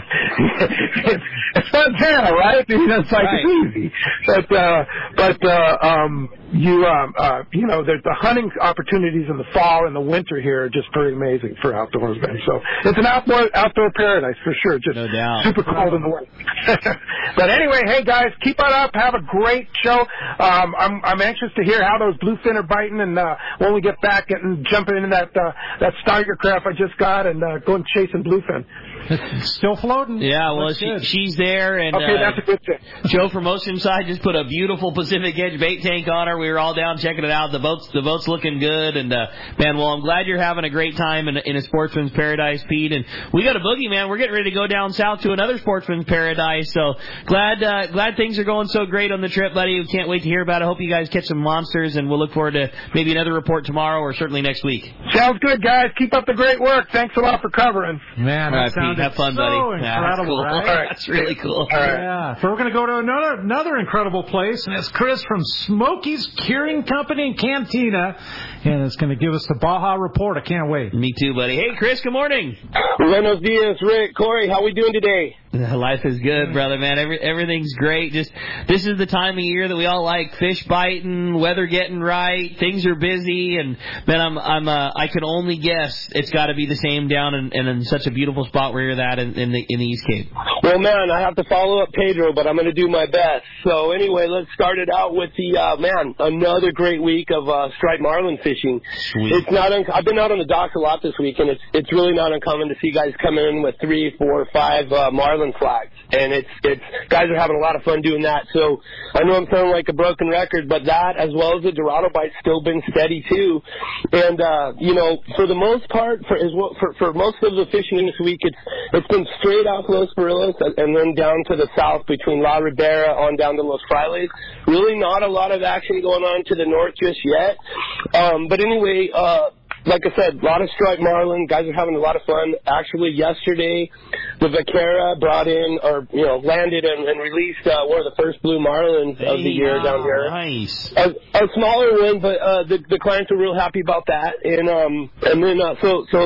it's. It's Montana, right? You know, it's like right. It's easy, but uh, but uh, um, you um, uh, you know, the, the hunting opportunities in the fall and the winter here are just very amazing for outdoorsmen. So it's an outdoor outdoor paradise for sure. Just no doubt. Super cold in the winter. But anyway, hey guys, keep it up. Have a great show. Um, I'm I'm anxious to hear how those bluefin are biting, and uh, when we get back and jumping into that uh, that Steiger craft I just got and uh, going chasing bluefin. It's still floating. Yeah, well, she, she's there. And, okay, uh, that's a good thing. Joe from Oceanside just put a beautiful Pacific Edge bait tank on her. We were all down checking it out. The boat's the boat's looking good. And, uh, man, well, I'm glad you're having a great time in, in a sportsman's paradise, Pete. And we got a boogie, man. We're getting ready to go down south to another sportsman's paradise. So glad uh, glad things are going so great on the trip, buddy. We can't wait to hear about it. Hope you guys catch some monsters, and we'll look forward to maybe another report tomorrow or certainly next week. Sounds good, guys. Keep up the great work. Thanks a lot for covering. Man, all right, Pete, have fun, so buddy. Incredible, yeah, that's cool. right? That's really cool. All right. Yeah. So we're going to go to another another incredible place, and it's Chris from Smokey's Curing Company in Cantina, and it's going to give us the Baja report. I can't wait. Me too, buddy. Hey, Chris, good morning. Buenos dias, Rick, Corey. How we doing today? Life is good, brother, man. Every, everything's great. Just this is the time of year that we all like: fish biting, weather getting right, things are busy, and man, I'm I'm uh, I can only guess it's got to be the same down in, in, in such a beautiful spot where you're at in, in the in the East Cape. Well, man, I have to follow up Pedro, but I'm going to do my best. So anyway, let's start it out with the uh, man. Another great week of uh, striped marlin fishing. Sweet. It's not. Un- I've been out on the docks a lot this week, and it's it's really not uncommon to see guys come in with three, four, five uh, marlin flags, and it's it's guys are having a lot of fun doing that. So I know I'm sounding like a broken record, but that as well as the Dorado bite's still been steady too. And uh, you know, for the most part, for as well, for for most of the fishing this week, it's it's been straight off Los Barillas and then down to the south between La Ribera on down to Los Frailes. Really not a lot of action going on to the north just yet. Um, but anyway, uh, like I said, a lot of striped marlin. Guys are having a lot of fun. Actually, yesterday, the Vaquera brought in, or, you know, landed and, and released uh, one of the first blue marlins hey, of the year wow, down here. Nice. A, a smaller one, but uh, the, the clients were real happy about that. And um, and then, uh, so, so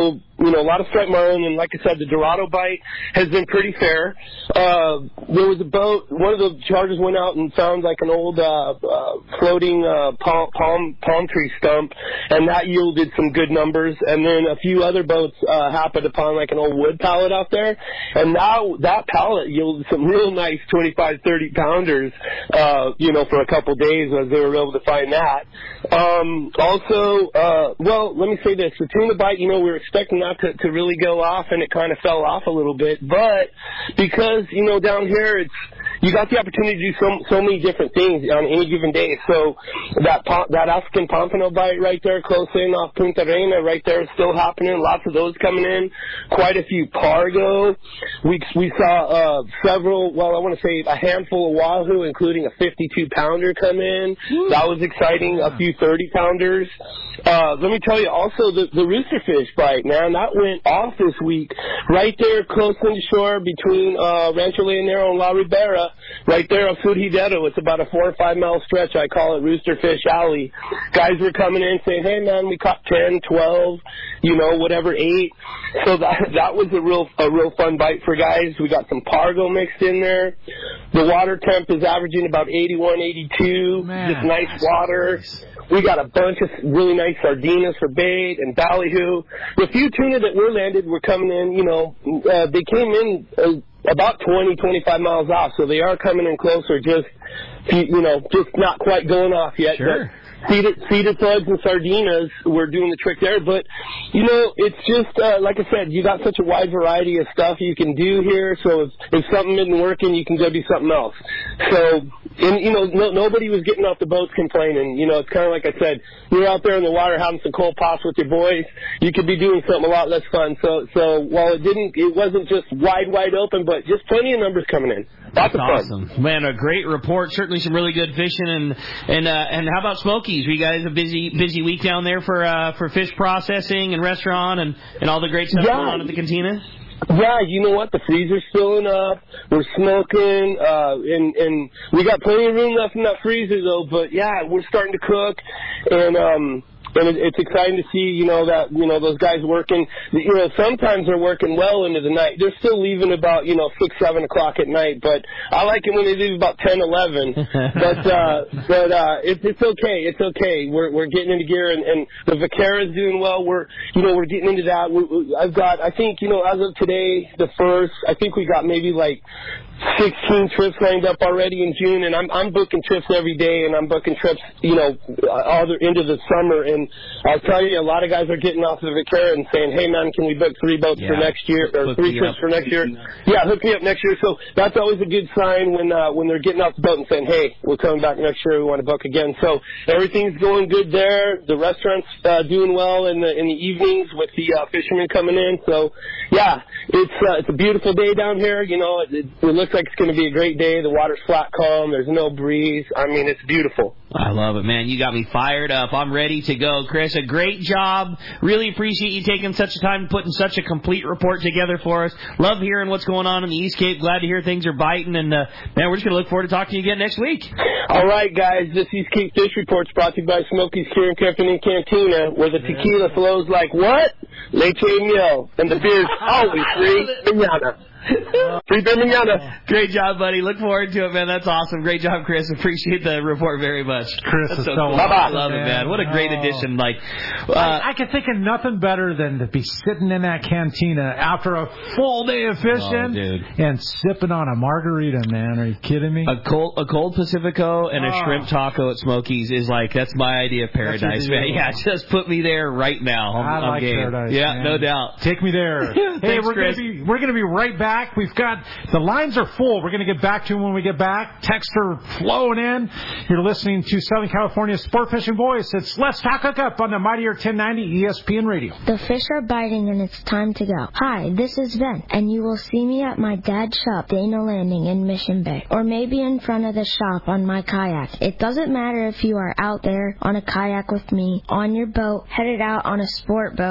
you know, a lot of striped marlin, and like I said, the Dorado bite has been pretty fair. Uh, there was a boat, one of the charters went out and found like an old uh, uh, floating uh, palm, palm palm tree stump, and that yielded some good numbers. And then a few other boats uh, happened upon like an old wood pallet out there, and now that pallet yielded some real nice twenty-five, thirty pounders, uh, you know, for a couple days as they were able to find that. Um, also, uh, well, let me say this: the tuna bite, you know, we were expecting that to, to really go off, and it kind of fell off a little bit. But because, you know, down here it's, you got the opportunity to do so so many different things on any given day. So that that African pompano bite right there, close in off Punta Reina, right there, is still happening. Lots of those coming in. Quite a few pargo. We we saw uh, several. Well, I want to say a handful of wahoo, including a fifty-two pounder come in. That was exciting. A few thirty pounders. Uh, let me tell you also the the roosterfish bite, man, that went off this week. Right there, close in the shore between uh, Rancho Leonero and La Ribera. Right there on Fujidero, it's about a four or five mile stretch. I call it Roosterfish Alley. Guys were coming in saying, "Hey man, we caught ten, twelve, you know, whatever, eight." So that that was a real a real fun bite for guys. We got some pargo mixed in there. The water temp is averaging about eighty-one, eighty-two. Man, just nice water. Nice. We got a bunch of really nice sardinas for bait and ballyhoo. The few tuna that were landed were coming in, you know, uh, they came in uh, about twenty, twenty-five miles off, so they are coming in closer, just, you know, just not quite going off yet. Sure. But Cedar, cedar plugs and sardinas were doing the trick there. But, you know, it's just, uh, like I said, you got such a wide variety of stuff you can do here. So if, if something isn't working, you can go do something else. So, and, you know, no, nobody was getting off the boats complaining. You know, it's kind of like I said, you're out there in the water having some cold pops with your boys. You could be doing something a lot less fun. So, so while it didn't, it wasn't just wide, wide open, but just plenty of numbers coming in. Lots That's of fun. Awesome. Man, a great report. Certainly some really good fishing. And, and, uh, and how about Smokies? Were you guys a busy, busy week down there for, uh, for fish processing and restaurant and, and all the great stuff yeah. going on at the cantina? Yeah, you know what? The freezer's filling up. We're smoking, uh, and, and we got plenty of room left in that freezer though, but yeah, we're starting to cook, and, um, And it's exciting to see, you know, that, you know, those guys working. You know, sometimes they're working well into the night. They're still leaving about, you know, six, seven o'clock at night. But I like it when they leave about ten, eleven. but uh, but uh, it, it's okay. It's okay. We're we're getting into gear, and, and the Vaquera's doing well. We're, you know, we're getting into that. We, we, I've got, I think, you know, as of today, the first, I think we got maybe like sixteen trips lined up already in June, and I'm I'm booking trips every day, and I'm booking trips, you know, all the, into the summer. And I'll tell you, a lot of guys are getting off the Vaquera and saying, "Hey man, can we book three boats yeah. for next year, or hook three trips up. for next year?" Yeah, hook me up next year. So that's always a good sign when uh, when they're getting off the boat and saying, "Hey, we're coming back next year. We want to book again." So everything's going good there. The restaurant's uh, doing well in the in the evenings with the uh, fishermen coming in. So yeah, it's uh, it's a beautiful day down here. You know, it, it, it looks like it's going to be a great day. The water's flat, calm. There's no breeze. I mean, it's beautiful. I love it, man. You got me fired up. I'm ready to go. Chris, a great job. Really appreciate you taking such a time, putting such a complete report together for us. Love hearing what's going on in the East Cape. Glad to hear things are biting. And, uh, man, we're just going to look forward to talking to you again next week. All right, guys. This East Cape Fish Report's brought to you by Smokies Curing Company and Cantina, where the tequila flows like what? Leche Miel. And the beer's always free. Manana. Free beer manana. Great job, buddy. Look forward to it, man. That's awesome. Great job, Chris. Appreciate the report very much. Chris That's is so so cool. awesome, I love man. it, man. What a great Oh. addition. Like, uh, I, I can think of nothing better than to be sitting in that cantina after a full day of fishing Oh, dude. and sipping on a margarita, man. Are you kidding me? A cold, a cold Pacifico and a Oh. shrimp taco at Smokies is like, that's my idea of paradise, man. Yeah, just put me there right now. I'm, I I'm like game. paradise. Yeah, man. no doubt. Take me there. Yeah, hey, thanks, we're Chris. gonna be we're gonna be right back. We've got the lines are full. We're gonna get back to them when we get back. Texts are flowing in. You're listening to Southern California's Sport Fishing Voice. It's Let's Talk Hook Up on the Mightier ten ninety E S P N Radio. The fish are biting and it's time to go. Hi, this is Ben, and you will see me at my dad's shop, Dana Landing in Mission Bay, or maybe in front of the shop on my kayak. It doesn't matter if you are out there on a kayak with me, on your boat, headed out on a sport boat. Dana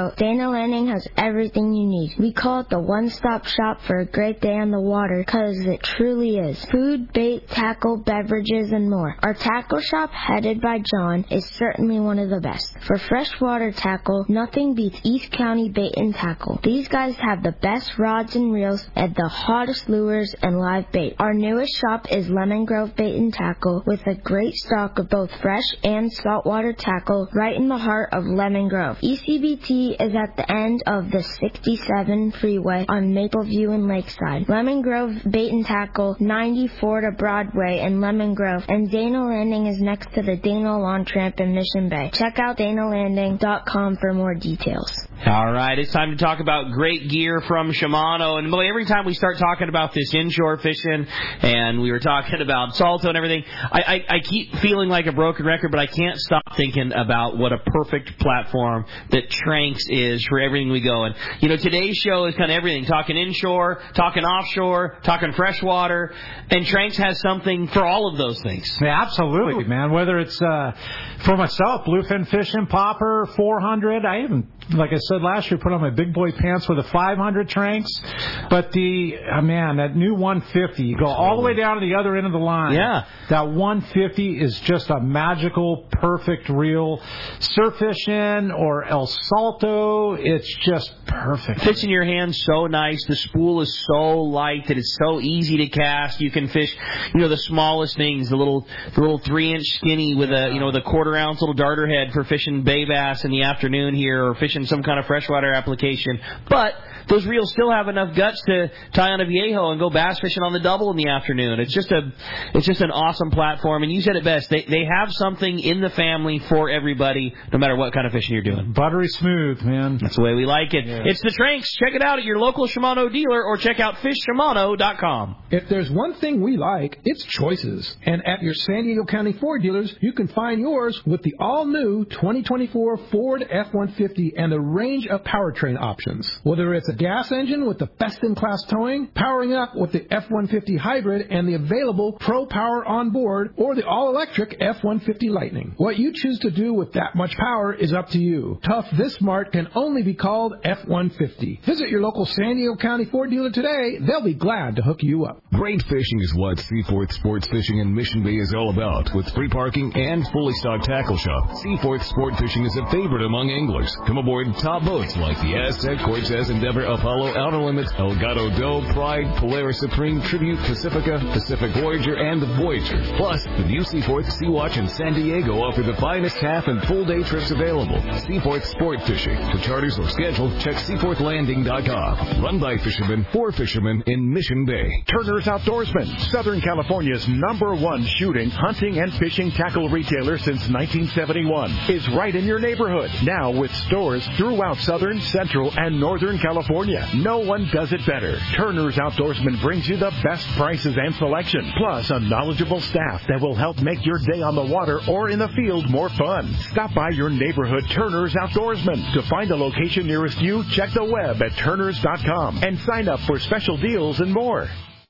Dana Landing has everything you need. We call it the one-stop shop for a great day on the water because it truly is. Food, bait, tackle, beverages, and more. Our tackle shop, headed by John, is certainly one of the best. For freshwater tackle, nothing beats East County Bait and Tackle. These guys have the best rods and reels and the hottest lures and live bait. Our newest shop is Lemon Grove Bait and Tackle with a great stock of both fresh and saltwater tackle right in the heart of Lemon Grove. E C B T is at the end of the sixty-seven freeway on Mapleview and Lakeside. Lemon Grove Bait and Tackle, ninety-four to Broadway in Lemon Grove, and Dana Landing is next to the Dana Lawn Tramp in Mission Bay. Check out dana landing dot com for more details. All right, it's time to talk about great gear from Shimano. And boy, every time we start talking about this inshore fishing, and we were talking about Salto and everything, I, I, I keep feeling like a broken record, but I can't stop thinking about what a perfect platform that Tranks is for everything we go. And, you know, today's show is kind of everything, talking inshore, talking offshore, talking freshwater, and Tranks has something for all of those things. Yeah, absolutely, man. Whether it's uh, for myself, bluefin fishing, popper, four hundred, I even, like I said last year, put on my big boy pants with a five hundred Tranks. But the, uh, man, that new one fifty, you go all the way down to the other end of the line. Yeah. That one fifty is just a magical, perfect reel. Surf fishing or El Salto, it's just perfect. Fits in your hand so nice. The spool is so light that it's so easy to cast. You can fish, you know, the smallest things, the little, the little three-inch skinny with a, you know, the quarter-ounce little darter head for fishing bay bass in the afternoon here, or fishing some kind of freshwater application. But those reels still have enough guts to tie on a Viejo and go bass fishing on the double in the afternoon. It's just a, it's just an awesome platform. And you said it best. They they have something in the family for everybody, no matter what kind of fishing you're doing. Buttery smooth, man. That's the way we like it. Yeah. It's the Tranks. Check it out at your local Shimano dealer or check out fish shimano dot com. If there's one thing we like, it's choices. And at your San Diego County Ford dealers, you can find yours with the all-new twenty twenty-four Ford F one fifty and a range of powertrain options. Whether it's a gas engine with the best-in-class towing, powering up with the F one fifty Hybrid and the available Pro Power on board, or the all-electric F one fifty Lightning. What you choose to do with that much power is up to you. Tough this smart can only be called F one fifty. Visit your local San Diego County Ford dealer today. They'll be glad to hook you up. Great fishing is what Seaforth Sports Fishing in Mission Bay is all about. With free parking and fully stocked tackle shop, Seaforth Sport Fishing is a favorite among anglers. Come aboard top boats like the Aztec, Cortez, Endeavor, Apollo, Outer Limits, Elgato Doe, Pride, Polaris Supreme, Tribute, Pacifica, Pacific Voyager, and the Voyager. Plus, the new Seaforth Sea Watch in San Diego offer the finest half and full day trips available. Seaforth Sport Fishing. For charters or schedule, check seaforth landing dot com. Run by fishermen for fishermen in Mission Bay. Turner's Outdoorsman, Southern California's number one shooting, hunting, and fishing tackle retailer since nineteen seventy-one, is right in your neighborhood. Now with stores throughout Southern, Central, and Northern California. No one does it better. Turner's Outdoorsman brings you the best prices and selection, plus a knowledgeable staff that will help make your day on the water or in the field more fun. Stop by your neighborhood Turner's Outdoorsman. To find a location nearest you, check the web at turners dot com and sign up for special deals and more.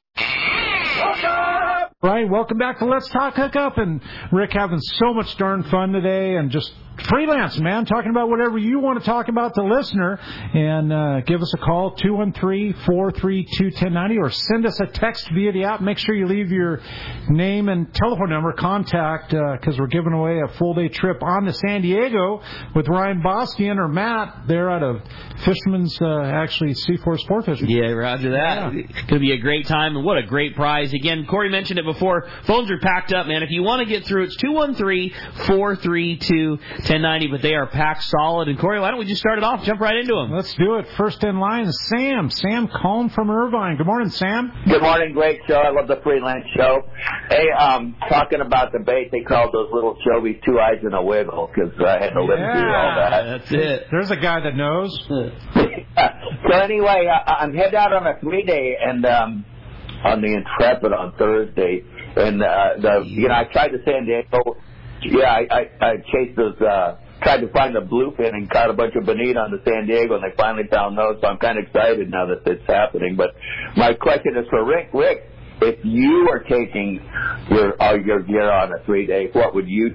Right, welcome back to Let's Talk Hookup. And Rick, having so much darn fun today and just freelance, man, talking about whatever you want to talk about, the listener. And uh, give us a call, two one three, four three two, one zero nine zero, or send us a text via the app. Make sure you leave your name and telephone number, contact, because uh, we're giving away a full-day trip on to San Diego with Ryan Bostian or Matt. They're out of Fisherman's, uh, actually, Seaforth Sport Fishing. Yeah, roger that. Yeah. It's going to be a great time, and what a great prize. Again, Corey mentioned it before. Phones are packed up, man. If you want to get through, it's two one three, four three two, ten ninety, but they are packed solid. And Corey, why don't we just start it off, jump right into them? Let's do it. First in line is Sam. Sam Cohn from Irvine. Good morning, Sam. Good morning. Great show. I love the freelance show. Hey, um, talking about the bait, they called those little chovies two eyes and a wiggle because I had to live yeah, through all that. That's it. There's a guy that knows. So anyway, I, I'm headed out on a three-day and um, on the Intrepid on Thursday. And, uh, the you know, I tried to San Diego. Yeah, I, I, I chased those, uh, tried to find the bluefin and caught a bunch of bonita on the San Diego, and they finally found those, so I'm kind of excited now that it's happening. But my question is for Rick. Rick, if you are taking your all your gear on a three-day, what would you take?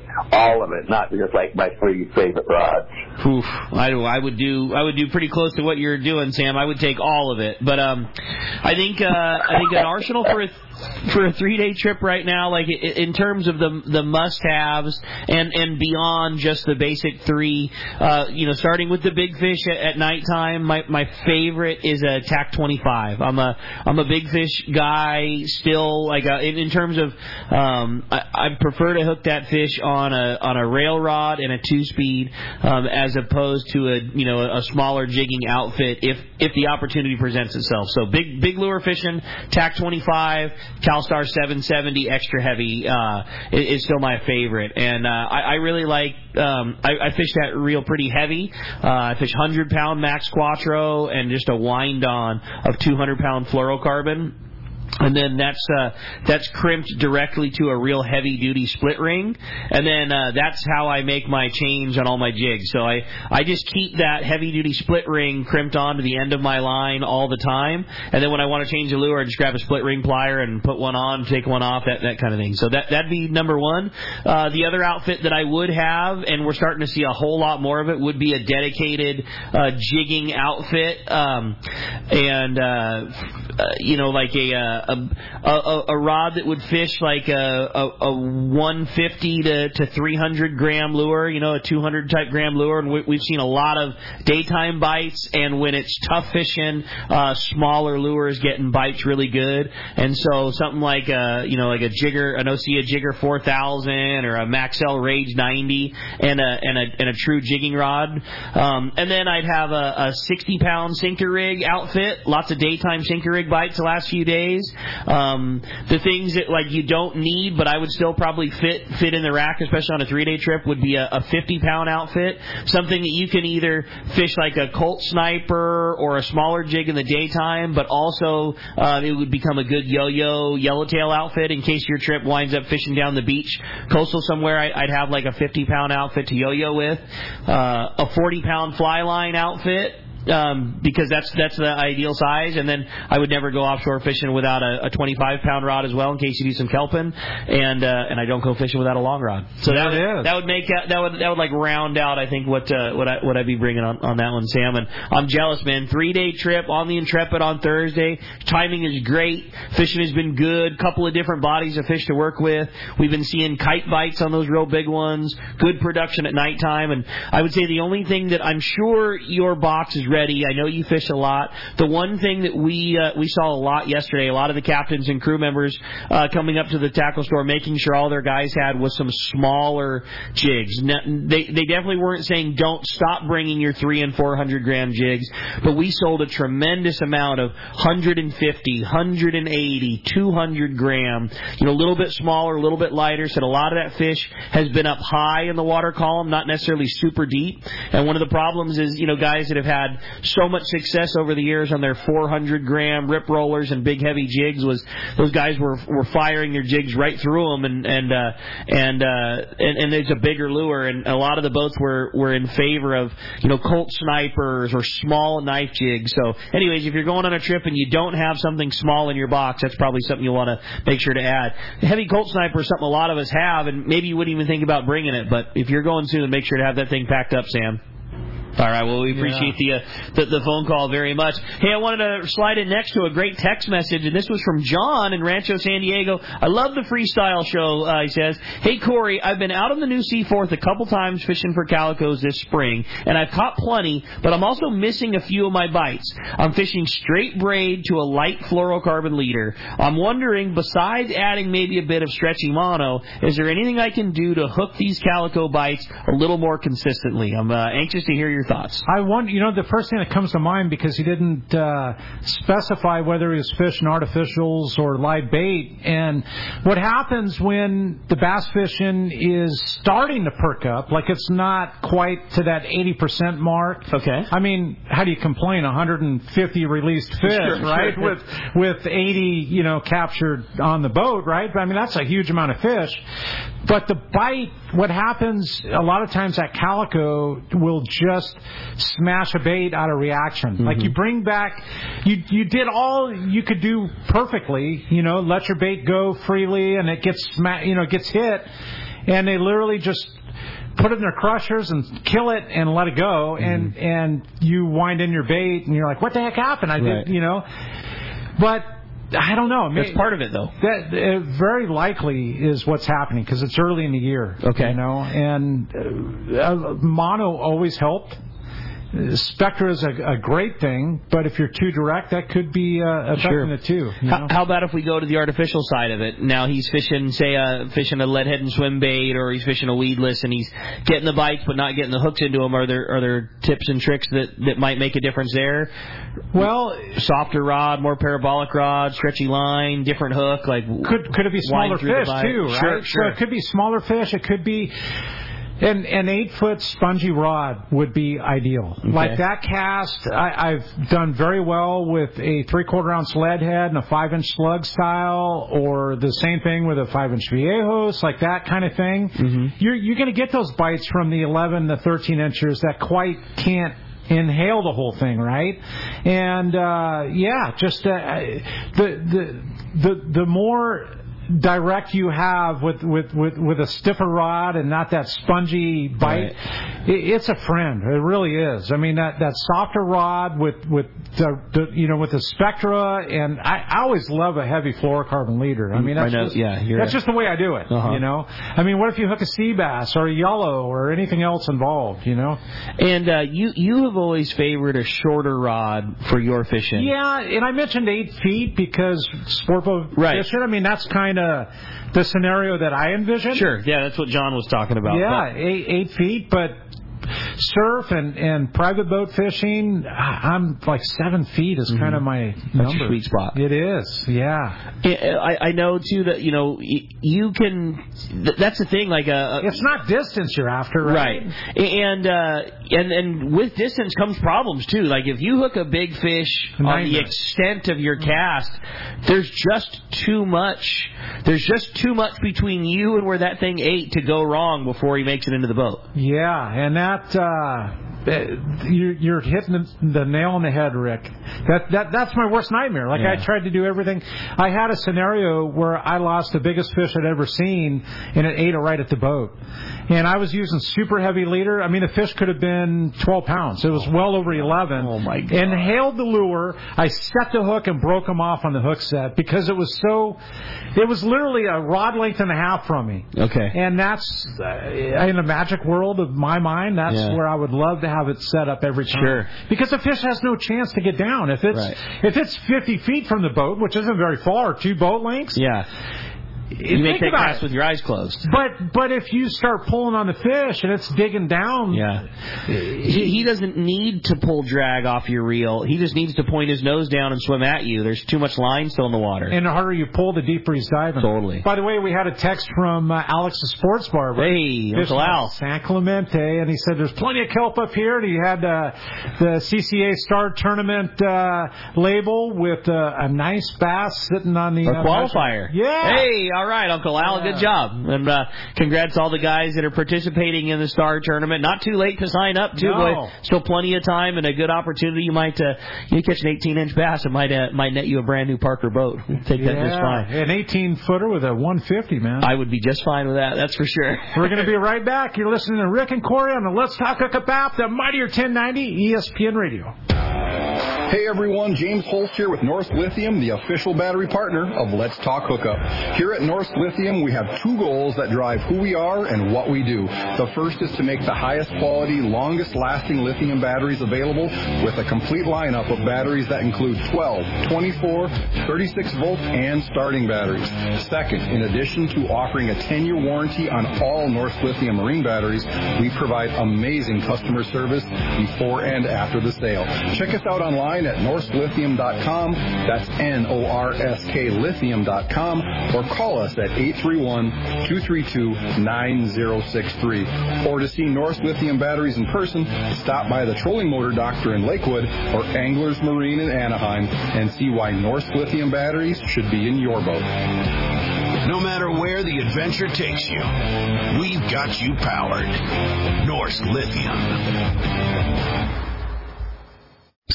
all of it, not just like my three favorite rods. Oof, I, I would do I would do pretty close to what you're doing, Sam. I would take all of it, but um, I think uh, I think an arsenal for a for a three day trip right now, like in terms of the the must haves and and beyond just the basic three, uh, you know, starting with the big fish at, at nighttime. My my favorite is a T A C twenty-five. I'm a I'm a big fish guy still. Like uh, in, in terms of, um, I, I prefer to hook that fish on a on a rail rod and a two speed um, as opposed to a you know a smaller jigging outfit if if the opportunity presents itself. So big big lure fishing, T A C twenty-five. CalStar seven seventy extra heavy uh, is, is still my favorite, and uh, I, I really like. Um, I, I fish that reel pretty heavy. Uh, I fish one hundred pound Max Quattro and just a wind on of two hundred pound fluorocarbon. And then that's uh, that's crimped directly to a real heavy-duty split ring. And then uh, that's how I make my change on all my jigs. So I, I just keep that heavy-duty split ring crimped onto the end of my line all the time. And then when I want to change the lure, I just grab a split ring plier and put one on, take one off, that, that kind of thing. So that, that'd be number one. Uh, the other outfit that I would have, and we're starting to see a whole lot more of it, would be a dedicated uh, jigging outfit. Um, and, uh, uh, you know, like a... Uh, A, a, a rod that would fish like a, a, a one fifty to, to three hundred gram lure, you know, a two hundred type gram lure. And we, we've seen a lot of daytime bites, and when it's tough fishing, uh, smaller lures getting bites really good. And so something like a, you know, like a jigger, an Osea Jigger four thousand or a Maxell Rage ninety and a, and a, and a true jigging rod. Um, and then I'd have a, a sixty pound sinker rig outfit, lots of daytime sinker rig bites the last few days. Um, the things that like you don't need, but I would still probably fit fit in the rack, especially on a three day trip, would be a, a fifty pound outfit, something that you can either fish like a Colt Sniper or a smaller jig in the daytime, but also uh, it would become a good yo-yo yellowtail outfit in case your trip winds up fishing down the beach coastal somewhere. I, I'd have like a fifty pound outfit to yo-yo with, uh, a forty pound fly line outfit. Um, because that's that's the ideal size, and then I would never go offshore fishing without a, a twenty-five pound rod as well in case you do some kelping, and uh, and I don't go fishing without a long rod. So that would, that would make that would that would like round out I think what uh, what I what I'd be bringing on, on that one, Sam. And I'm jealous, man. Three day trip on the Intrepid on Thursday. Timing is great. Fishing has been good. Couple of different bodies of fish to work with. We've been seeing kite bites on those real big ones. Good production at nighttime, and I would say the only thing that I'm sure your box is ready. I know you fish a lot. The one thing that we uh, we saw a lot yesterday, a lot of the captains and crew members uh, coming up to the tackle store, making sure all their guys had was some smaller jigs. Now, they they definitely weren't saying don't stop bringing your three and four hundred gram jigs, but we sold a tremendous amount of one fifty, one eighty, two hundred gram. You know, a little bit smaller, a little bit lighter. Said a lot of that fish has been up high in the water column, not necessarily super deep. And one of the problems is, you know, guys that have had so much success over the years on their four hundred gram rip rollers and big heavy jigs was those guys were were firing their jigs right through them, and and uh, and, uh, and and there's a bigger lure, and a lot of the boats were were in favor of, you know, Colt Snipers or small knife jigs. So anyways, if you're going on a trip and you don't have something small in your box, that's probably something you want to make sure to add. The heavy Colt Sniper is something a lot of us have, and maybe you wouldn't even think about bringing it, but if you're going soon, make sure to have that thing packed up, Sam. All right, well, we appreciate yeah. the, uh, the the phone call very much. Hey, I wanted to slide in next to a great text message, and this was from John in Rancho San Diego. I love the freestyle show, uh, he says. Hey, Corey, I've been out on the new Seaforth a couple times fishing for calicos this spring, and I've caught plenty, but I'm also missing a few of my bites. I'm fishing straight braid to a light fluorocarbon leader. I'm wondering, besides adding maybe a bit of stretchy mono, is there anything I can do to hook these calico bites a little more consistently? I'm uh, anxious to hear your thoughts. I wonder, you know, the first thing that comes to mind, because he didn't uh, specify whether he was fishing artificials or live bait, and what happens when the bass fishing is starting to perk up, like it's not quite to that eighty percent mark. Okay. I mean, how do you complain? one hundred fifty released fish, sure, right? Sure. With with eighty, you know, captured on the boat, right? I mean, that's a huge amount of fish. But the bite, what happens a lot of times at calico will just smash a bait out of reaction. Mm-hmm. Like you bring back, you you did all you could do perfectly, you know, let your bait go freely and it gets, sma- you know, gets hit. and they literally just put it in their crushers and kill it and let it go, mm-hmm. and and you wind in your bait and you're like, what the heck happened? I right. did, you know, but. I don't know. That's part of it, though. That uh, very likely is what's happening because it's early in the year. Okay. You know, and uh, mono always helped. Spectra is a, a great thing, but if you're too direct, that could be uh, affecting sure. it too. You how, know? how about if we go to the artificial side of it? Now he's fishing, say, uh, fishing a lead head and swim bait, or he's fishing a weedless, and he's getting the bites but not getting the hooks into them. Are there are there tips and tricks that, that might make a difference there? Well, softer rod, more parabolic rod, stretchy line, different hook, like could could it be smaller fish too? Right? Sure, sure. So it could be smaller fish. It could be. An, an eight-foot spongy rod would be ideal. Okay. Like that cast, I, I've done very well with a three-quarter ounce lead head and a five-inch slug style, or the same thing with a five-inch Viejos, like that kind of thing. Mm-hmm. You're, you're going to get those bites from the eleven, the thirteen inchers that quite can't inhale the whole thing, right? And uh, yeah, just uh, the the the the more direct you have with, with, with, with a stiffer rod and not that spongy bite, right. it, it's a friend. It really is. I mean, that, that softer rod with, with the, the you know with the Spectra, and I, I always love a heavy fluorocarbon leader. I mean, that's, I know, just, yeah, that's right. just the way I do it. Uh-huh. You know, I mean, what if you hook a sea bass or a yellow or anything else involved? You know, and uh, you you have always favored a shorter rod for your fishing. Yeah, and I mentioned eight feet because sport boat right. fishing. I mean, that's kind of the scenario that I envision. Sure, yeah, that's what John was talking about. Yeah, eight, eight feet, but surf and, and private boat fishing, I'm like seven feet is mm-hmm. kind of my That's number. Your sweet spot. It is, yeah. I, I know too that you know you can. That's the thing. Like a, it's not distance you're after, right? Right. And uh, and and with distance comes problems too. Like if you hook a big fish on the extent of your cast, there's just too much. There's just too much between you and where that thing ate to go wrong before he makes it into the boat. Yeah, and that uh, you're, you're hitting the, the nail on the head, Rick. That that that's my worst nightmare. Like yeah. I tried to do everything. I had a scenario where I lost the biggest fish I'd ever seen, and it ate it right at the boat. And I was using super heavy leader. I mean, the fish could have been twelve pounds. It was well over eleven. Oh my God! Inhaled the lure. I set the hook and broke him off on the hook set because it was so. It was literally a rod length and a half from me. Okay. And that's uh, in the magic world of my mind. That's yeah. where I would love to have it set up every time. Sure. Because the fish has no chance to get down. If it's right. if it's fifty feet from the boat, which isn't very far, two boat lengths. Yeah. You make that cast with your eyes closed. But but if you start pulling on the fish and it's digging down, yeah, he, he doesn't need to pull drag off your reel. He just needs to point his nose down and swim at you. There's too much line still in the water. And the harder you pull, the deeper he's diving. Totally. By the way, we had a text from uh, Alex the Sports Barber. Hey, Uncle Al. San Clemente, and he said there's plenty of kelp up here. And he had uh, the C C A Star Tournament uh, label with uh, a nice bass sitting on the a uh, qualifier. Yeah. Hey. All right, Uncle Al, yeah. Good job. And uh, congrats to all the guys that are participating in the Star Tournament. Not too late to sign up, too. No. Boy, still plenty of time and a good opportunity. You might uh, you catch an eighteen-inch bass. It might uh, might net you a brand new Parker boat. Take yeah. that just fine. An eighteen-footer with a one fifty, man. I would be just fine with that, that's for sure. We're going to be right back. You're listening to Rick and Corey on the Let's Talk Hookup app, the Mightier ten ninety E S P N Radio. Hey everyone, James Holst here with Norsk Lithium, the official battery partner of Let's Talk Hookup. Here at Norsk Lithium, we have two goals that drive who we are and what we do. The first is to make the highest quality, longest lasting lithium batteries available with a complete lineup of batteries that include twelve, twenty-four, thirty-six volt, and starting batteries. Second, in addition to offering a ten-year warranty on all Norsk Lithium marine batteries, we provide amazing customer service before and after the sale. Check us out online at norsk lithium dot com. That's N O R S K lithium dot com, or call us at eight three one, two three two, nine zero six three. Or to see Norsk Lithium batteries in person, stop by the Trolling Motor Doctor in Lakewood or Anglers Marine in Anaheim and see why Norsk Lithium batteries should be in your boat. No matter where the adventure takes you, we've got you powered. Norsk Lithium.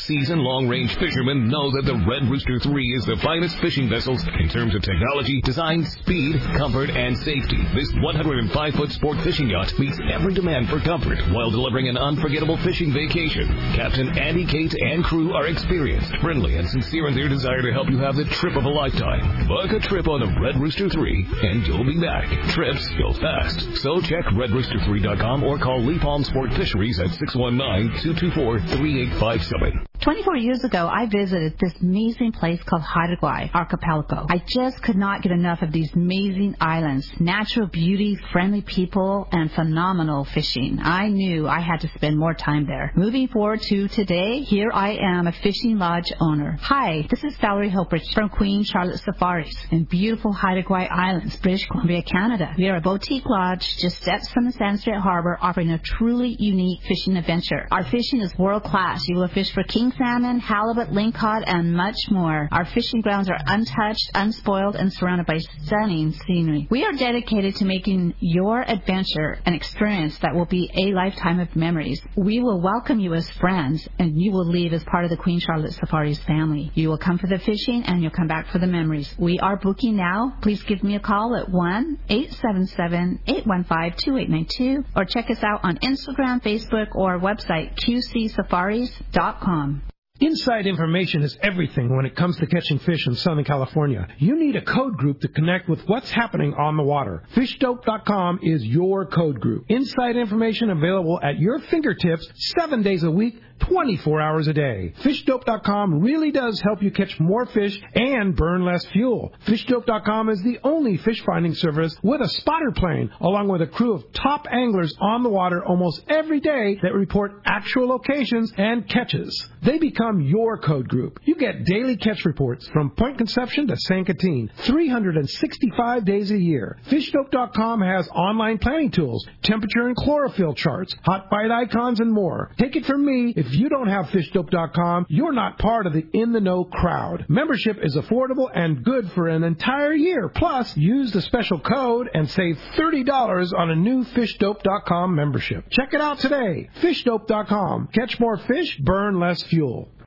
Seasoned long-range fishermen know that the Red Rooster three is the finest fishing vessels in terms of technology, design, speed, comfort, and safety. This one hundred five foot sport fishing yacht meets every demand for comfort while delivering an unforgettable fishing vacation. Captain Andy, Kate, and crew are experienced, friendly, and sincere in their desire to help you have the trip of a lifetime. Book a trip on the Red Rooster three, and you'll be back. Trips go fast. So check red rooster three dot com or call Lee Palm Sport Fisheries at six one nine, two two four, three eight five seven. twenty-four years ago, I visited this amazing place called Haida Gwaii Archipelago. I just could not get enough of these amazing islands, natural beauty, friendly people, and phenomenal fishing. I knew I had to spend more time there. Moving forward to today, here I am, a fishing lodge owner. Hi, this is Valerie Hoprich from Queen Charlotte Safaris in beautiful Haida Gwaii Islands, British Columbia, Canada. We are a boutique lodge just steps from the Sand Strait Harbor, offering a truly unique fishing adventure. Our fishing is world class. You will fish for king salmon, halibut, lingcod, and much more. Our fishing grounds are untouched, unspoiled, and surrounded by stunning scenery. We are dedicated to making your adventure an experience that will be a lifetime of memories. We will welcome you as friends, and you will leave as part of the Queen Charlotte Safaris family. You will come for the fishing, and you'll come back for the memories. We are booking now. Please give me a call at one eight seven seven, eight one five, two eight nine two or check us out on Instagram, Facebook, or our website, q c safaris dot com. Inside information is everything when it comes to catching fish in Southern California. You need a code group to connect with what's happening on the water. fish dope dot com is your code group. Inside information available at your fingertips seven days a week, twenty-four hours a day. fish dope dot com really does help you catch more fish and burn less fuel. fish dope dot com is the only fish finding service with a spotter plane, along with a crew of top anglers on the water almost every day that report actual locations and catches. They become your code group. You get daily catch reports from Point Conception to San Catine, three hundred sixty-five days a year. fish dope dot com has online planning tools, temperature and chlorophyll charts, hot bite icons, and more. Take it from me, if you don't have fish dope dot com, you're not part of the in-the-know crowd. Membership is affordable and good for an entire year. Plus, use the special code and save thirty dollars on a new fish dope dot com membership. Check it out today. fish dope dot com. Catch more fish, burn less fuel.